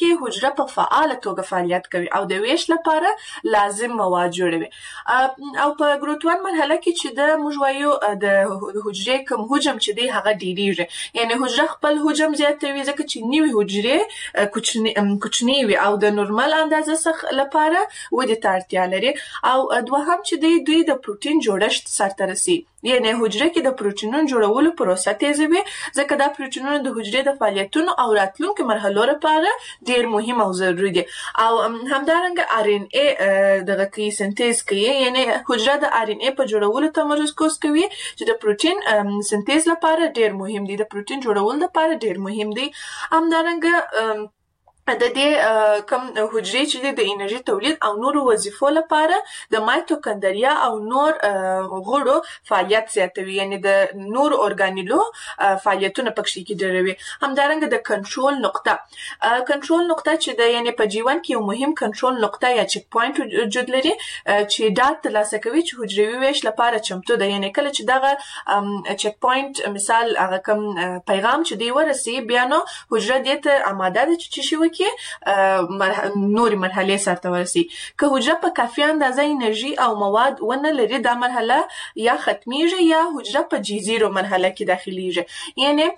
کې حجره په فعاله توګه فعالیت کوي او د ویش لپاره لازم مواد جوړوي. او په ګروت ون مرحله کې چې د موږ وایو د حجرې کوم حجم چې دی هغه ډیریږي، یعنی حجره خپل حجم زیاتوي ځکه چې نوې حجرې کوچنی کوچنی وي او د نورمال اندازه څخه لپاره ودې ته اړتیا لري. او دوهم چې دی دوی د پروتین جوړښت سرته رسي، یعنی حجره کې د پروتینونو جوړولو پروسه تیزوي ځکه دا پروتینونه د حجرې د فعالیتونو او راتلونکو مرحلو لپاره ډیر مهم او ضروري دي. او همدارنګه ار ان اي دغه کی سنتیز کوي، یعنی حجره د ار ان اي په جوړولو تمرکز کوي چې د پروتین سنتیز لپاره ډیر مهم دي، د پروتین جوړولو لپاره ډیر مهم دي. همدارنګه د دې کوم حجرې چې د انرژي تولید او نورو وظیفو لپاره د مایتوکندریا او نور غړو فعالیت زیاتوي، یعنی د نور اورګانیلو فعالیتونه پکې کېدروي. همدارنګه د کنټرول نقطه کنټرول نقطه چې د یعنی په جیوان کې یو مهم کنټرول نقطه یا چک پوینټ وجود لري چې ډاټا ترلاسه کوي چې حجروي ویش لپاره چمتو ده، یعنی کله چې دغه چک پوینټ مثال هغه کوم پیغام چې دی ورسي بیا نو حجره دې ته آماده ده چې شي کې مرح... نوري مرحله سره ورسي. که حجره په کافي اندازه انرژي او مواد ونه لري دا مرحله یا ختميږي یا حجره په جی زیرو مرحله کې داخليږي، یعنی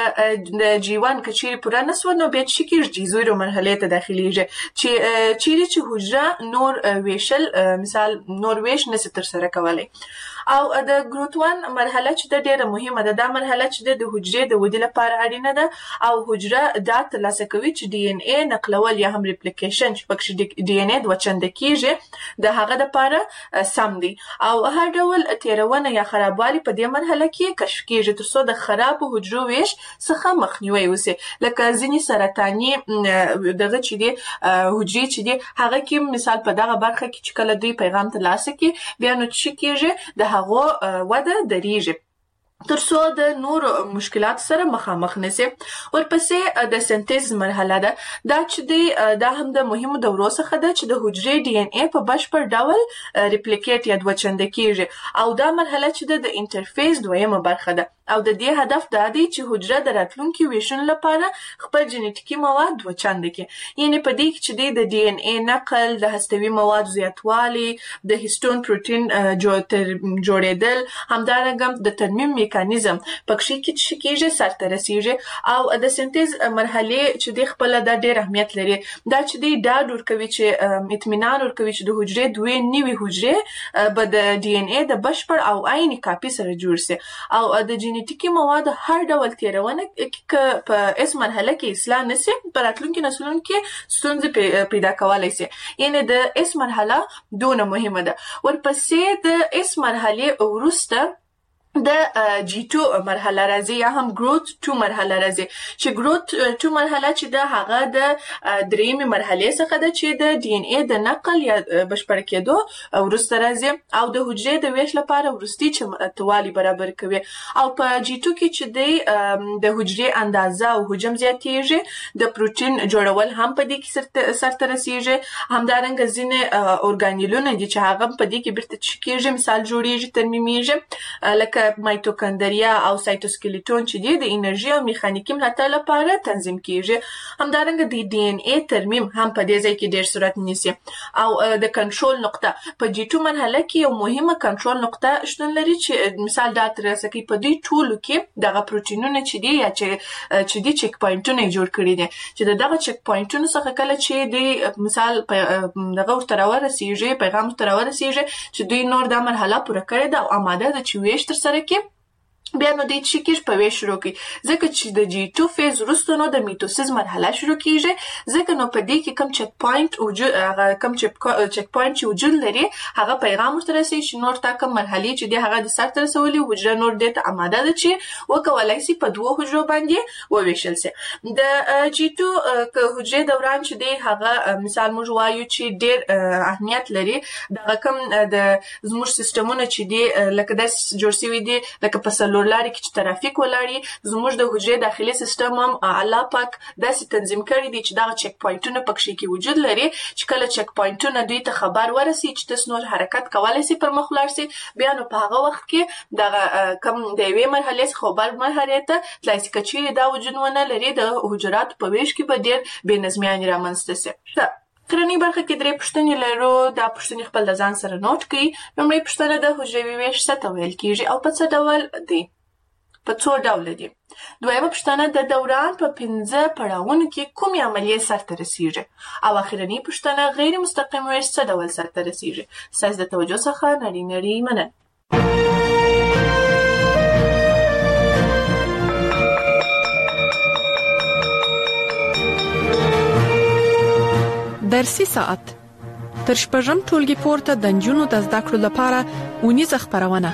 په جی ون کې چیرې پوره نسو نو بیا چې کې جی زیرو مرحله ته داخليږي چې چیرې چې حجره نور ویشل مثال نور ویش نس تر سره کولای. او د ګروت ون مرحله چې د ډیره مهمه ده، دا مرحله چې د حجرې د ودې لپاره اړینه ده او حجره دا ترلاسه کوي چې ډي ان اي نقلول یا هم ریپلیکیشن چې پکې ډي ان اي دوه چنده کیږي د هغه لپاره سم دي. او هر ډول تیرونه یا خرابوالي په دې مرحله کې کشف کیږي ترڅو د خراب حجرو ویش څخه مخنیوي وشي، لکه ځینې سرطاني دغه چې دي حجرې چې دي هغه کې مثال په دغه برخه کې چې کله دوی پیغام ترلاسه کوي بیا نو چې کیږي د هغه وده دریږي ترڅو د نور مشکلات سره مخامخ نشي. ورپسې د سنتیز مرحله ده، دا چې دی دا هم د مهمو دورو څخه ده چې د حجرې ډي ان اي په بشپړ ډول ریپلیکیټ یا دوه چنده کیږي او دا مرحله چې د انټرفیس دویمه برخه ده او د دې هدف دا دی چې حجره د راتلونکي ویشن لپاره خپل جنټیکي مواد دوه چنده کړي، یعنی په دې کې چې د ډي ان اي نقل، د هستوي مواد زیاتوالی، د هیستون پروتین جوړېدل، همدارنګه د ترمیم میکانیزم پکې کې چې کېږي سرته رسیږي. او د سنتیز مرحله چې د خپل د ډېر اهمیت لري، دا چې د ډاډ ورکوي چې اطمینان ورکوي چې د حجرې دوه نیوي حجرې به د ډي ان اي د بشپړ او عیني کاپي سره جوړ شي او د جنټیکي مواد هر ډول تیرونه کې په اس مرحله کې اصلاح نشي په راتلونکي نسلونو کې ستونزې پیدا کولای شي، یعنی د اس مرحله دونه مهمه ده. ورپسې د اس مرحله وروسته د جی ټو مرحله راځي یا هم ګروت ټو مرحله راځي چې ګروت ټو مرحله چې د هغه د درېمې مرحله څخه ده چې د ډي ان اي د نقل یا بشپړ کېدو ورسته راځي او د حجرې د ویش لپاره ورستي چمتوالي برابر کوي. او په جی ټو کې چې د حجرې اندازه او حجم زیاتېږي، د پروتین جوړول هم په دې کې سرته رسیږي، همدارنګه ځینې اورګانیلونه دي چې هغه په دې کې بیرته کېږي مثال جوړیږي ترمیمیږي، لکه مایتوکندریا او سایتوسکلیټون چې د انرژي او میخانیکي ملاتړ لپاره تنظیم کیږي. همدارنګه د ډي ان اي ترمیم هم په دې ځای کې ډېر صورت نیسي. او د کنټرول نقطه په جی ټو مرحله کې یو مهمه کنټرول نقطه شتون لري چې مثال دا ترلاسه کوي په دې ټولو کې دغه پروتینونه چې دي یا چې چې دي چک پوینټونه جوړ کړي دي چې دغه چک پوینټونو څخه کله چې د مثال دغه ورته راورسیږي پیغام ورته راورسیږي چې دوی نور د مرحله پوره کړې ده او آماده ده چې ویش تر سره کې بیا نو د چیکر په ویش شروع کی، ځکه چې د جی ټو فیز وروسته نو د میټوسیس مرحله شروع کیږي، ځکه نو په دې کې کم چک پوینټ وجود هغه کم چک پوینټ چې وجود لري هغه پیغام ورته رسي چې نور تا کم مرحله چې د هغه د سر تر رسولي حجره نور د ته آماده ده چې وکولای شي په دوه حجرو باندې وویشل شي. د جی ټو حجرې دوران چې دی هغه مثال موږ وایو چې ډېر اهمیت لري، دغه کم د زموږ سیستمونه چې دی لکه د جوړ شوی دی لکه په لورلاري کې چې ترافیک ولاړی زموږ د حجرې داخلي سیستم هم الله پاک داسې تنظیم کړی دی چې دا چک پوینټونه پکې کې وجود لري چې کله چک پوینټونه دوی ته خبر ورسي چې تاسو نور حرکت کولای شئ پر مخ لاړ شئ بیا نو په هغه وخت کې دا کم د یوې مرحلې څخه بل مرحلې ته تلای شي چې دا وجود ونه لري د حجرات په ویش کې به ډېر بې نظمیانې رامنځته شي. کرنی برخه کې درې پوښتنې لرو. دا پوښتنې خپل د ځان سره نوٹ کړئ. لومړی پوښتنه د حجروي ویش څه ته ویل کیږي او په څه ډول دی؟ په څو ډول دي؟ دویمه پوښتنه د دوران په پنځه پړاوونو کې کومې عملیې سرته رسیږي؟ او اخرنۍ پوښتنه غیر مستقیم ویش څه ډول سرته رسیږي؟ ستاسو د توجه څخه نړۍ نړۍ مننه. درسي ساعت تر شپږم ټولګي پورته د نجونو د زده کړو لپاره اونیزه خپرونه.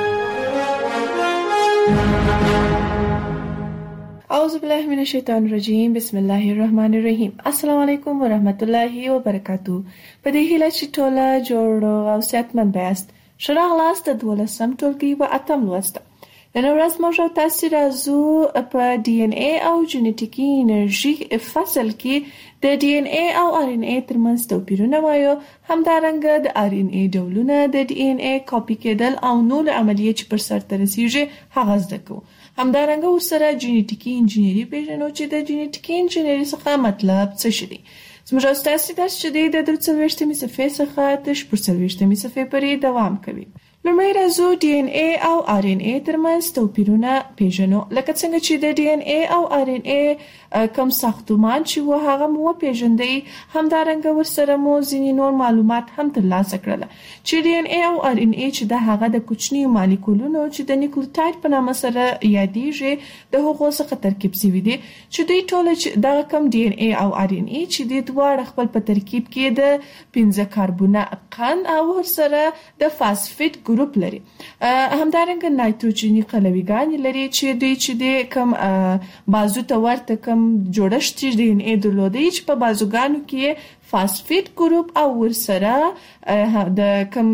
اعوذ بالله من الشیطان الرجیم بسم الله الرحمن الرحیم. السلام علیکم ورحمت الله وبرکاتو. په دې هیله چې ټوله جوړ او صحتمند یاست. ښه راغلاست د دولسم ټولګي په اتم لوست. نن ورځ موږ تاسو راځو په ډي ان اي او جینټیکي انرژي فصل کې د ډي ان اي او ار ان اي ترمنځ توپیرونه وایو. همدارنګه د ار ان اي ډولونه د ډي ان اي کاپي کېدل او نور عملیې چې پر سرته رسیږي هغه زده کوو. همدارنګه ورسره جینټیکي انجینری پیژنو چې د جینټیکي انجینری څخه مطلب څه شي. زموږ استاد درس چې د درې څلوېښتمې صفحې څخه تر شپږ څلوېښتمې صفحې پورې دوام کوي. لومړی راځو ډي ان اي او ار ان اي ترمنځ توپیرونه پیژنو. لکه څنګه چې د ډي ان اي او ار ان اي کوم ساختمان چې و هغه مو پیژندئ. همدارنګه ورسره مو ځینې نور معلومات هم ترلاسه کړل چې ډي ان اي او ار ان اي چې د هغه د کوچنیو مالیکولونو چې د نیوکلیوټاید په نامه سره یادېږي د هغو څخه ترکیب شوي دي چې دوی ټول دغه کوم ډي ان اي او ار ان اي چې د دواړه خپل په ترکیب کې د پنځه کاربونه قند او ورسره د فاسفیټ ګروپ لري. همدارنګه نایتروجني قلویګان لري چې دوی چې د کوم بازو ته ورته کوم جوړښت چې د ان اي درلودي چې په بازوګانو کې فاسفیټ ګروپ او ورسره د کوم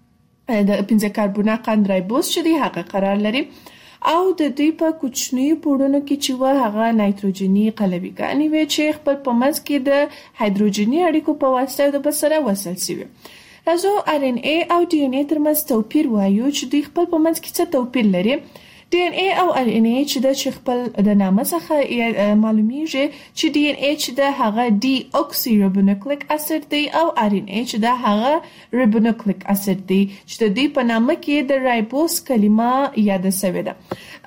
د پنځه کاربونه قند رایبوز چې دی هغه قرار لري او د دوی په کوچنیو پوړونو کې چې و هغه نایتروجني قلویګان وي چې خپل په منځ کې د هایدروجني اړیکو په واسطه د بسره وصل شوي. راځو ار ان اي او ډي ان اي ترمنځ توپیر وایو چې دوی خپل په منځ کې څه توپیر لري. ډي ان اي او ار ان اي چې د چې خپل د نامه څخه معلومیږي چې ډي ان اي چې د هغه ډي اوکسي رایبونوکلیک اسید دی او ار ان اي چې د هغه رایبونوکلیک اسید دی چې د دې په نامه کې د رایبوز کلمه یاد شوې ده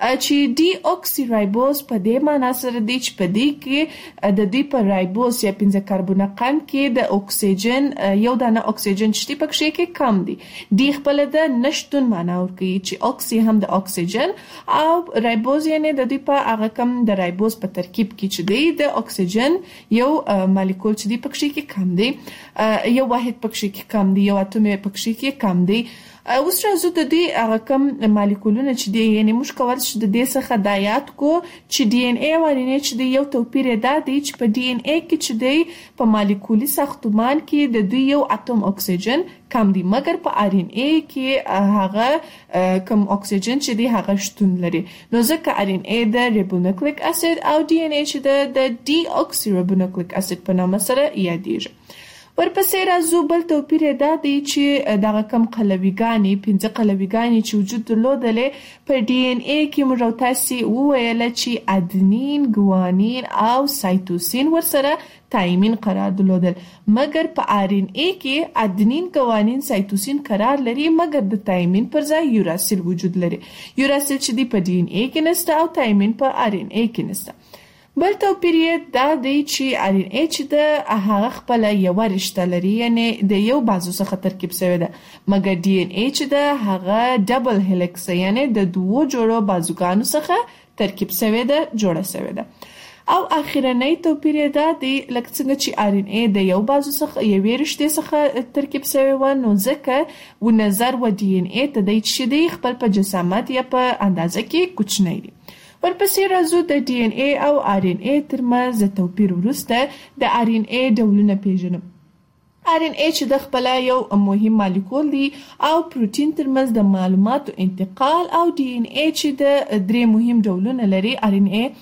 چې ډي اوکسي رایبوز په دې معنی سره دی چې په دې کې د دې په رایبوز یا پنځه کاربونه قند کې د اکسیجن یو دانه اکسیجن چې پکې کې کم دی. ډي خپل د نشټون معنی ورکوي چې اوکسي هم د اکسیجن او رایبوز یعنی د دې په هغه کم د رایبوز په ترکیب کې چې دی د اکسیجن یو مالیکول چې دی پکې کې کم دی یو واحد پکې کې کم دی یو اتوم پکې کې کم دی. اوس راځو د دې هغه کم مالیکولونه چې دی یعنی موږ کولای شو د دې څخه د یاد کو چې ډي ان اي او ار ان اي چې دی یو توپیر دا دی چې په ډي ان اي کې چې دی په مالیکولي ساختمان کې د دوی یو اتوم اکسیجن کم دی مګر په ار ان اي کې هغه کم اکسیجن چې دی هغه شتون لري. نو ځکه ار ان اي د رایبونوکلیک اسید او ډي ان اي چې د ډي اوکسي رایبونوکلیک اسید په نامه سره یادېږي. ورپسې راځو بل توپیر دا دی چې دغه کم قلویګانې پنځه قلویګانې چې وجود درلودلې په ډي ان اي کې موږ تاسو وویل چې ادنین ګوانین او سایتوسین ورسره تایمین قرار درلودل مګر په ار ان اي کې ادنین ګوانین سایتوسین قرار لري مګر د تایمین پر ځای یوراسیل وجود لري. یوراسیل چې دی په ډي ان اي کې نشته او تایمین په ار ان اي کې نشته. بل توپیر دا دی چې ار ان اي چې د هغه خپل یو رشته لري یعنی د یو بازو څخه ترکیب شوی ده مګر ډي ان اي چې د هغه ډبل هلیکس یعنی د دوو جوړو بازوګانو څخه ترکیب شوی ده جوړه شوی ده. او اخیرنۍ توپیر دا دی لکه څنګه چې ار ان اي د یو بازو څخه یوې رشتې څخه ترکیب شوی و نو ځکه و نظر و ډي ان اي ته دی چې دی خپل په جسامت یا په اندازه کې کوچنی دی. ورپسې راځو د ډي ان اي او ار ان اي ترمنځ د توپیر وروسته د ار ان اي ډولونه پیژنو. آر ان اے چې د خپل یو مهم مالیکول دی او پروتین ترمنځ د معلوماتو انتقال او ډي ان اے چې د درې مهم ډولونه لري آر ان اے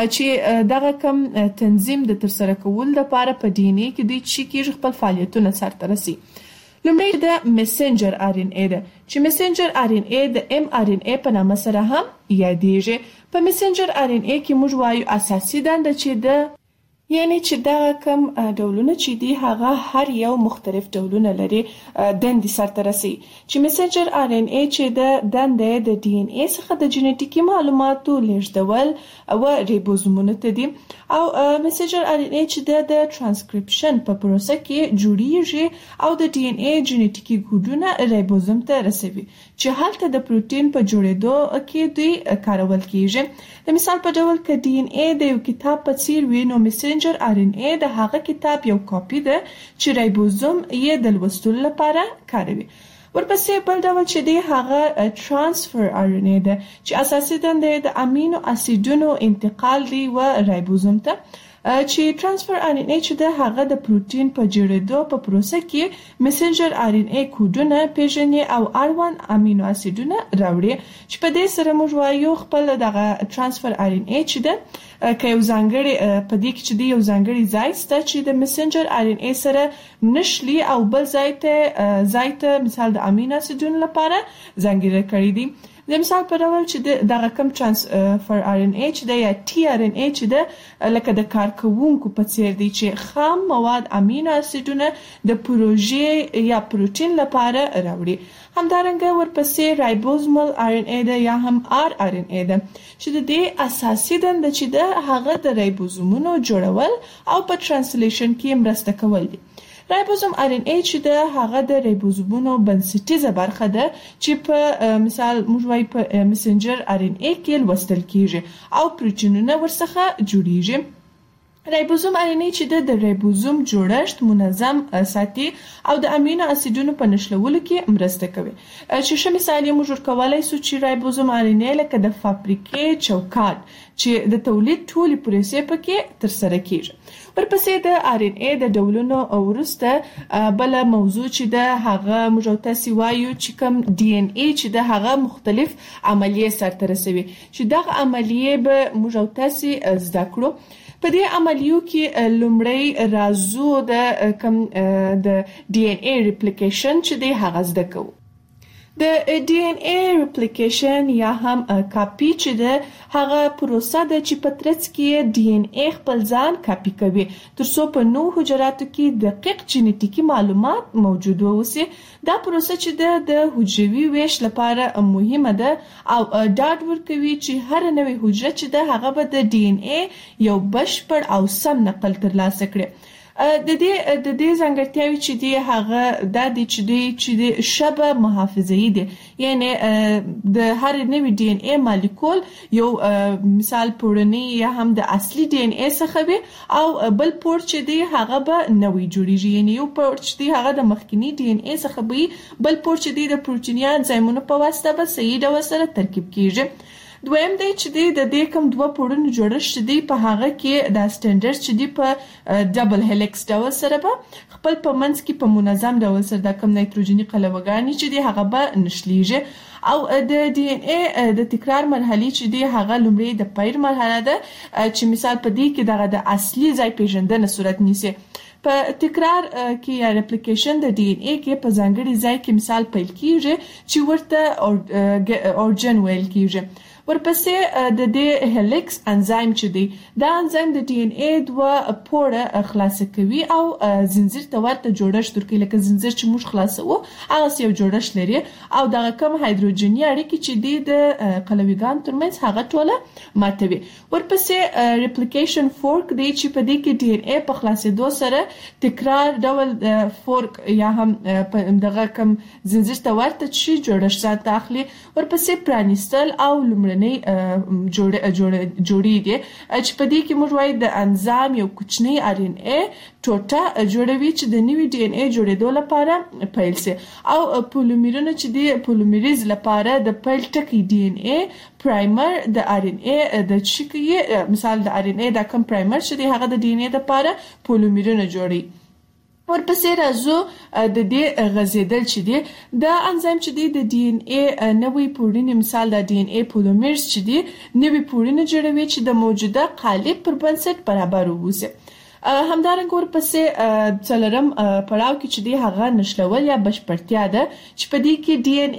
چې دغه کم تنظیم د ترسره کول لپاره په ډي ان اے کې د چې کې خپل فعالیتونه سرته رسي. لومړی د میسنجر آر ان اے ده چې میسنجر آر ان اے د ام آر ان اے په نامه سره هم یادېږي. په میسنجر آر ان اے کې موږ وایو اساسي دنده چې د یعنی چې دا کم ډولونه چې دي هغه هر یو مختلف ډولونه لري دندې سرته رسي. چې میسنجر آر ان اے چې د دندې د ډي ان اے څخه د جینټیکي معلوماتو لیږدول او ریبوزومونو ته دي او میسنجر آر ان اے چې د ترانسکریپشن په پروسه کې جوړیږي او د ډي ان اے جینټیکي کوډونه ریبوزوم ته رسوي چې هلته د پروتین په جوړېدو کې دوی کارول کیږي. د مثال په ډول ک ډي ان اے د یو کتاب په څیر وي نو میسنجر آر ان اے د هغه کتاب یو کاپی ده چې رایبوزوم یې د لوستلو لپاره کاروي. ورپسې بل ډول چې دی هغه ترانسفر آر ان اے ده چې اساسي دنده د امینو اسیدونو انتقال دی و رایبوزوم ته چې ترانسفر آر ان اے چې د هغه د پروتین په جوړېدو په پروسه کې میسنجر آر ان اے کوډونه پیژني او اړوند امینو اسیدونه راوړي چې په دې سره موږ وایو خپل دغه ترانسفر آر ان اے چې د که یو ځانګړی په دې کې چې دی یو ځانګړی ځای سته چې د میسنجر آر ان اے سره نشلی او بل ځای ته ځای ته مثال د امینو اسیدونو لپاره ځانګړی کړی دي. د مثال په ډول چې دغه کم ترانسفر آر ان اے چې د یا ټي آر ان اے چې د لکه د کارکوونکو په څیر دی چې خام مواد امینو اسیدونه د پروژې یا پروتین لپاره راوړي. همدارنګه ورپسې رایبوزومل آر ان اے ده یا هم آر آر ان اے ده چې د دې اساسي دنده چې ده هغه د رایبوزومونو جوړول او په ترانسلیشن کې مرسته کول دي. رایبوزوم آر ان اے چې ده هغه د رایبوزومونو بنسټیزه برخه ده چې په مثال موږ وایو په میسنجر آر ان اے کې لوستل کیږي او پروتینونه ورڅخه جوړیږي. رایبوزوم آر ان اے چې د رایبوزوم جوړښت منظم ساتي او د امینو اسیدونو په نښلولو کې مرسته کوي. چې ښه مثال یې موږ ورکولی سو چې رایبوزوم آر ان اے لکه د فابریکې چوکاټ چې د تولید ټولې پروسې پکې ترسره کیږي. ورپسې د آر ان اے د ډولونو وروسته بل موضوع چې د هغه موږ تاسو وایو چې کوم ډي ان اے چې د هغه مختلف عملیې سرته رسوي چې دغه عملیې به موږ تاسو زده کړو. په دې عملیو کې لومړی راځو د کوم د ډي ان اے ریپلیکیشن چې دی هغه زده کوو. د ډي ان اے ریپلیکیشن یا هم کاپی چې ده هغه پروسه ده چې په ترڅ کې ډي ان اے خپل ځان کاپی کوي ترڅو په نو حجراتو کې دقیق جینټیکي معلومات موجود ووسي. دا پروسه چې ده د حجروي ویش لپاره مهمه ده او ډاډ ورکوي چې هر نوې حجره چې ده هغه به د ډي ان اے یو بشپړ او سم نقل ترلاسه کړي. د دې د دې ځانګړتیاوې چې دی هغه د دې چې دی چې دی شبه محافظه‌ای دي یعنی د هر نوې ډي ان اے مالیکول یو مثال پورنی یا هم د اصلي ډي ان اے څخه وي او بل پور چې دی هغه به نوې جوړیږي یعنی یو پور چې دی هغه د مخکنی ډي ان اے څخه وي بل پور چې دی د پروتینیا انزایمونو په واسطه به صحیح ډول سره ترکیب کیږي. دویم دی چې دی د دې کوم دوه پوړونو جوړښت دی په هغه کې د سټنډرډ چې دی په ډبل هلیکس ډول سره به خپل په منځ کې په منظم ډول سره د کوم نایتروجني قلوهګانې چې دی هغه به نشلیږي او د ډي ان اے د تکرار مرحله چې دی هغه لومړی د پیر مرحله ده چې مثال په دې کې دغه د اصلي ځای پیژندنه صورت نیسي. په تکرار کې یا ریپلیکیشن د ډي ان اے کې په ځانګړي ځای کې مثال پیل کیږي چې ورته اورجن ویل کیږي. ورپسې د دې هلیکس انزایم چې دی دا انزایم د ډي ان اے دوه پوره خلاص کوي او زنجیر ته ورته جوړښت ورکوي لکه زنجیر چې موږ خلاصو هغه یو جوړښت لري او دغه کوم هایدروجني اړیکې چې دی د قلویګان ترمنځ هغه ټوله ماتوي. ورپسې ریپلیکیشن فورک دی چې په دې کې ډي ان اے په خلاصېدو سره تکرار ډول فورک یا هم دغه کوم زنجیر ته ورته چې جوړښت ځان اخلي. ورپسې پرانیستل او لومړنی جوړ جوړ جوړیږي چې په دې کې موږ وایو د انزایم یو کوچنی آر ان اے ټوټه جوړوي چې د نوي ډي ان اے جوړېدو لپاره پیل سي او پولیمرونه چې دی پولیمریز لپاره د پیل ټکی ډي ان اے پرایمر د آر ان اے د چکی مثال د آر ان اے د کوم پرایمر چې دی هغه د ډي ان اے لپاره پولیمرونه جوړي. ورپسې راځو د دې غزیدل چې دی د انزیم چې دی د ډي ان اے نوې پوړنې مثال د ډي ان اے پولیمرز چې دی نوې پوړنې جوړوي چې د موجوده قالب پر بنسټ برابر ووسي. همدارنګه ورپسې څلورم پړاو کې چې دی هغه نشلول یا بشپړتیا ده چې په دې کې ډي ان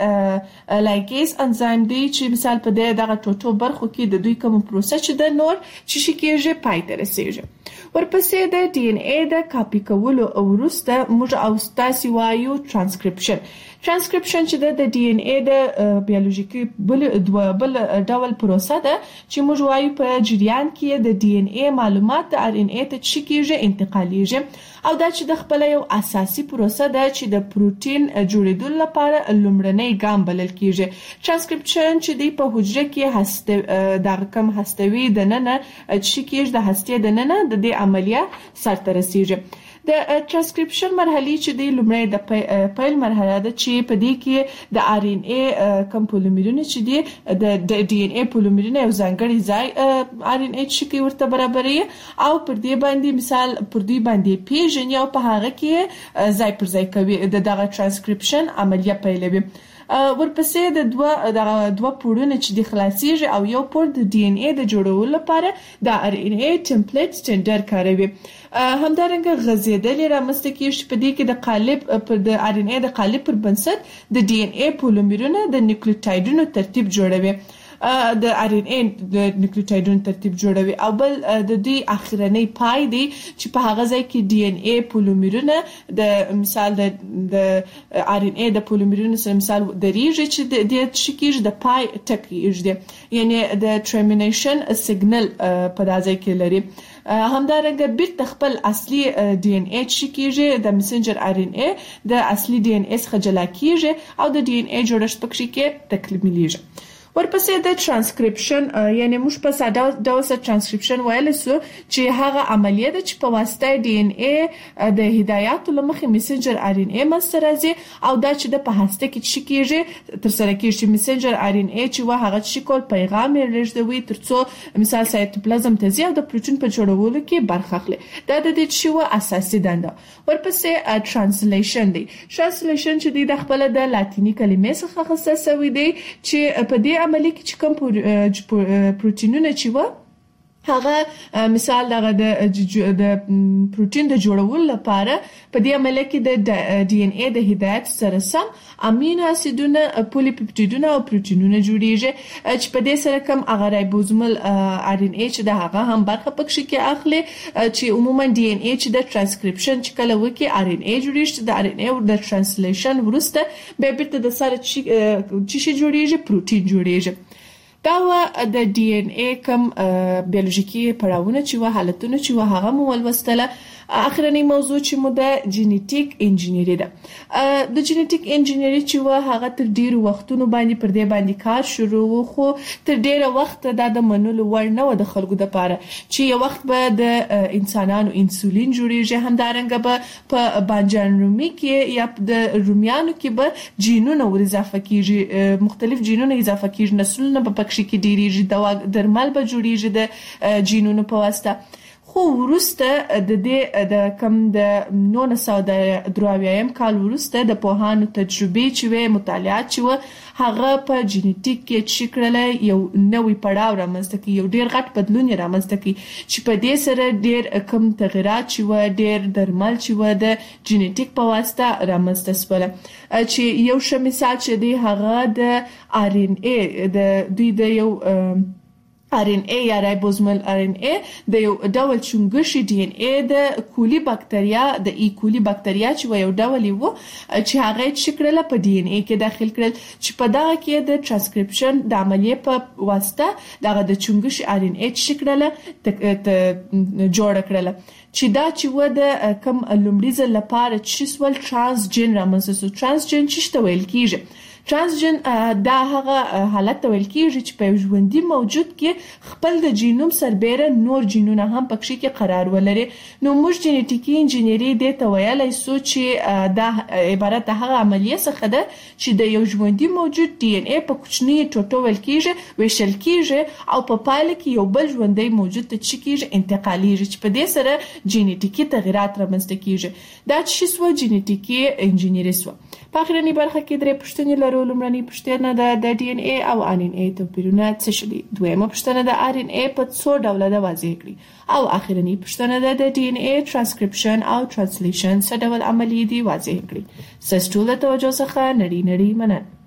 اے لایګیز انزیم دی چې مثال په دې دغه ټوټو برخو کې د دوی کوم پروسه چې د نور چې شي کېږي پای ته رسیږي. ورپسې د ډي ان اے د کاپی کولو وروسته موږ او تاسو وایو ترانسکرپشن. ترانسکرپشن چې د ډي ان اے د بیولوژیکي بل بل ډول پروسه ده چې موږ وایو په جریان کې د ډي ان اے معلومات د ار ان اے ته چې کېږي انتقالیږي او دا چې د خپل یو اساسي پروسه ده چې د پروتین جوړېدو لپاره لومړنی ګام بلل کېږي. ترانسکرپشن چې دی په حجره کې هسته د کم هستوي د ننه چې کېږي د هسته د ننه د دې عملیه سرته رسیږي. د ترانسکرپشن مرحله چې دی لومړی د پیل مرحله ده چې په دې کې د ار ان اے کوم پولیمرونه چې دی د ډي ان اے پولیمرونه یو ځانګړي ځای ار ان اے چې کې ورته برابرې او پر دې باندې مثال پر دې باندې پیژني او په هغه کې ځای پر ځای کوي د دغه ترانسکرپشن عملیه پیلوي. ورپسې د دوه د دوه پوړونه چې د خلاصيږي او یو پور د ډي ان اے د جوړولو لپاره د ار ان اے ټمپلیټ سټنډرډ کاروي. همدارنګه غزیدل رامنځته کیږي په دې کې د قالب پر د ار ان اے د قالب پر بنسټ د ډي ان اے پولیمرونه د نیوکلیوټایډونو ترتیب جوړوي د ار ان اے د نیوکلیوټایډونو ترتیب جوړوي او بل د دې اخرنی پای دی چې په هغه ځای کې ډي ان اے پولیمرونه د مثال د د ار ان اے د پولیمرونو سره مثال د ریږي چې د دې شکیږي د پای ټکی یعنی د ټرمینیشن سیګنل په دازای کې لري. همدارنګه بیرته خپل اصلي ډي ان اے چې کېږي د میسنجر ار ان اے د اصلي ډي ان اے څخه جلا کېږي او د ډي ان اے جوړښت پکې کې تکمیلېږي. ورپسې د ترانسکرپشن یعنی موږ په ساده ډول سره ترانسکرپشن ویل سو چې هغه عملیه ده چې په واسطه ډي ان اے د هدایاتو لمخې میسنجر ار ان اے مسته راځي او دا چې د په هسته کې چې کېږي تر سره کېږي میسنجر ار ان اے چې وا هغه چې کول پیغام یې لېږدوي ترڅو مثال سایتوپلازم ته ځي او د پروتین په جوړولو کې برخه اخلي. دا د دې چې وا اساسي دنده. ورپسې ترانسلیشن دی. ترانسلیشن چې دی د خپل د لاتینی کلمې څخه اخیستل شوی دی چې په دې عملیه کې چې کوم پروتینونه چې و هغه مثال دغه د د پروتین د جوړولو لپاره په دې عملیه کې د ډي ان اے د هدایت سره سم امینو اسیدونه پولیپپټیدونه او پروتینونه جوړیږي چې په دې سره کوم هغه رایبوزومل ار ان اے چې د هغه هم برخه پکې کې اخلي چې عموما ډي ان اے چې د ترانسکرپشن چې کله وکي ار ان اے جوړیږي د ار ان اے د ترانسلیشن ورسته به بیرته د سره چې شي جوړیږي پروتین جوړیږي. دا و د ډي ان اے کوم بیولوژیکي پړاوونه چې و حالتونه چې و هغه مو ولوستله. اخرنی موضوع چې مو د جینیټیک انجینری ده. د جینیټیک انجینری چې و هغه تر ډیرو وختونو باندې پر دې باندې کار شروع و خو تر ډیره وخت دا د منلو وړ نه و د خلکو لپاره چې یو وخت به د انسانانو انسولین جوړیږي همدارنګه به په بانجان رومي کې یا د رومیانو کې به جینونه ور اضافه کیږي مختلف جینونه اضافه کیږي نسلونه په پکې کې ډیریږي دوا درمل به جوړیږي د جینونو په واسطه. خو ورسته د دې د کم د نولس سوه درې اویایم کال ورسته د پوهانو تجربې چې وې مطالعات چې و هغه په جینیټیک کې چې کړل یو نوې پړاو رامنځته کړي یو ډیر غټ بدلون رامنځته کړي چې په دې سره ډیر کم تغیرات چې و ډیر درمل چې و د جینیټیک په واسطه رامنځته شول چې یو ښه مثال چې دی هغه د ار ان اے د دوی د یو ار ان اے یا رایبوزومل ار ان اے د یو ډول چونګشي ډي ان اے د کولی بکټریا د ای کولی بکټریا چې یو ډول وو چې هغه چې کړل په ډي ان اے کې داخل کړل چې په دغه کې د ترانسکرپشن د عملیې په واسطه دغه د چونګشي ار ان اے چې کړل جوړ کړل چې دا چې و د کم لومړي ځل لپاره چې سوال ترانسجن رامنځته شو. ترانسجن چې څه ویل کیږي ترانسجن دا هغه حالت ویل کیږي چې په ژوندۍ موجود کې خپل د جینوم سربېره نور جینونه هم پکې کې قرار ولري. نو موږ جینټیکي انجینری د ته ویلای سو چې دا عبارت هغه عملیه څخه ده چې د یو ژوندۍ موجود ډي ان اي په کوچني ټوټو ول کیږي ویشل کیږي او په پایله کې یو بل ژوندۍ موجود ته چې کیږي انتقالیږي چې په دې سره جینټیکي تغیرات رامنځته کیږي. دا چې سو جینټیکي انجینری سو. په اخرنی برخه کې درې پوښتنې لرو. لومړنۍ پوښتنه ده د ډي ان اي او ان ان اي توپیرونه څه شي دي. دویمه پوښتنه ده ار ان اي په څو ډوله ده واضح کړي او اخرنی پوښتنه ده د ډي ان اي ترانسکرپشن او ترانسلیشن څه ډول عملیې دي واضح کړي. سستول توجه څخه نړۍ نړۍ مننه.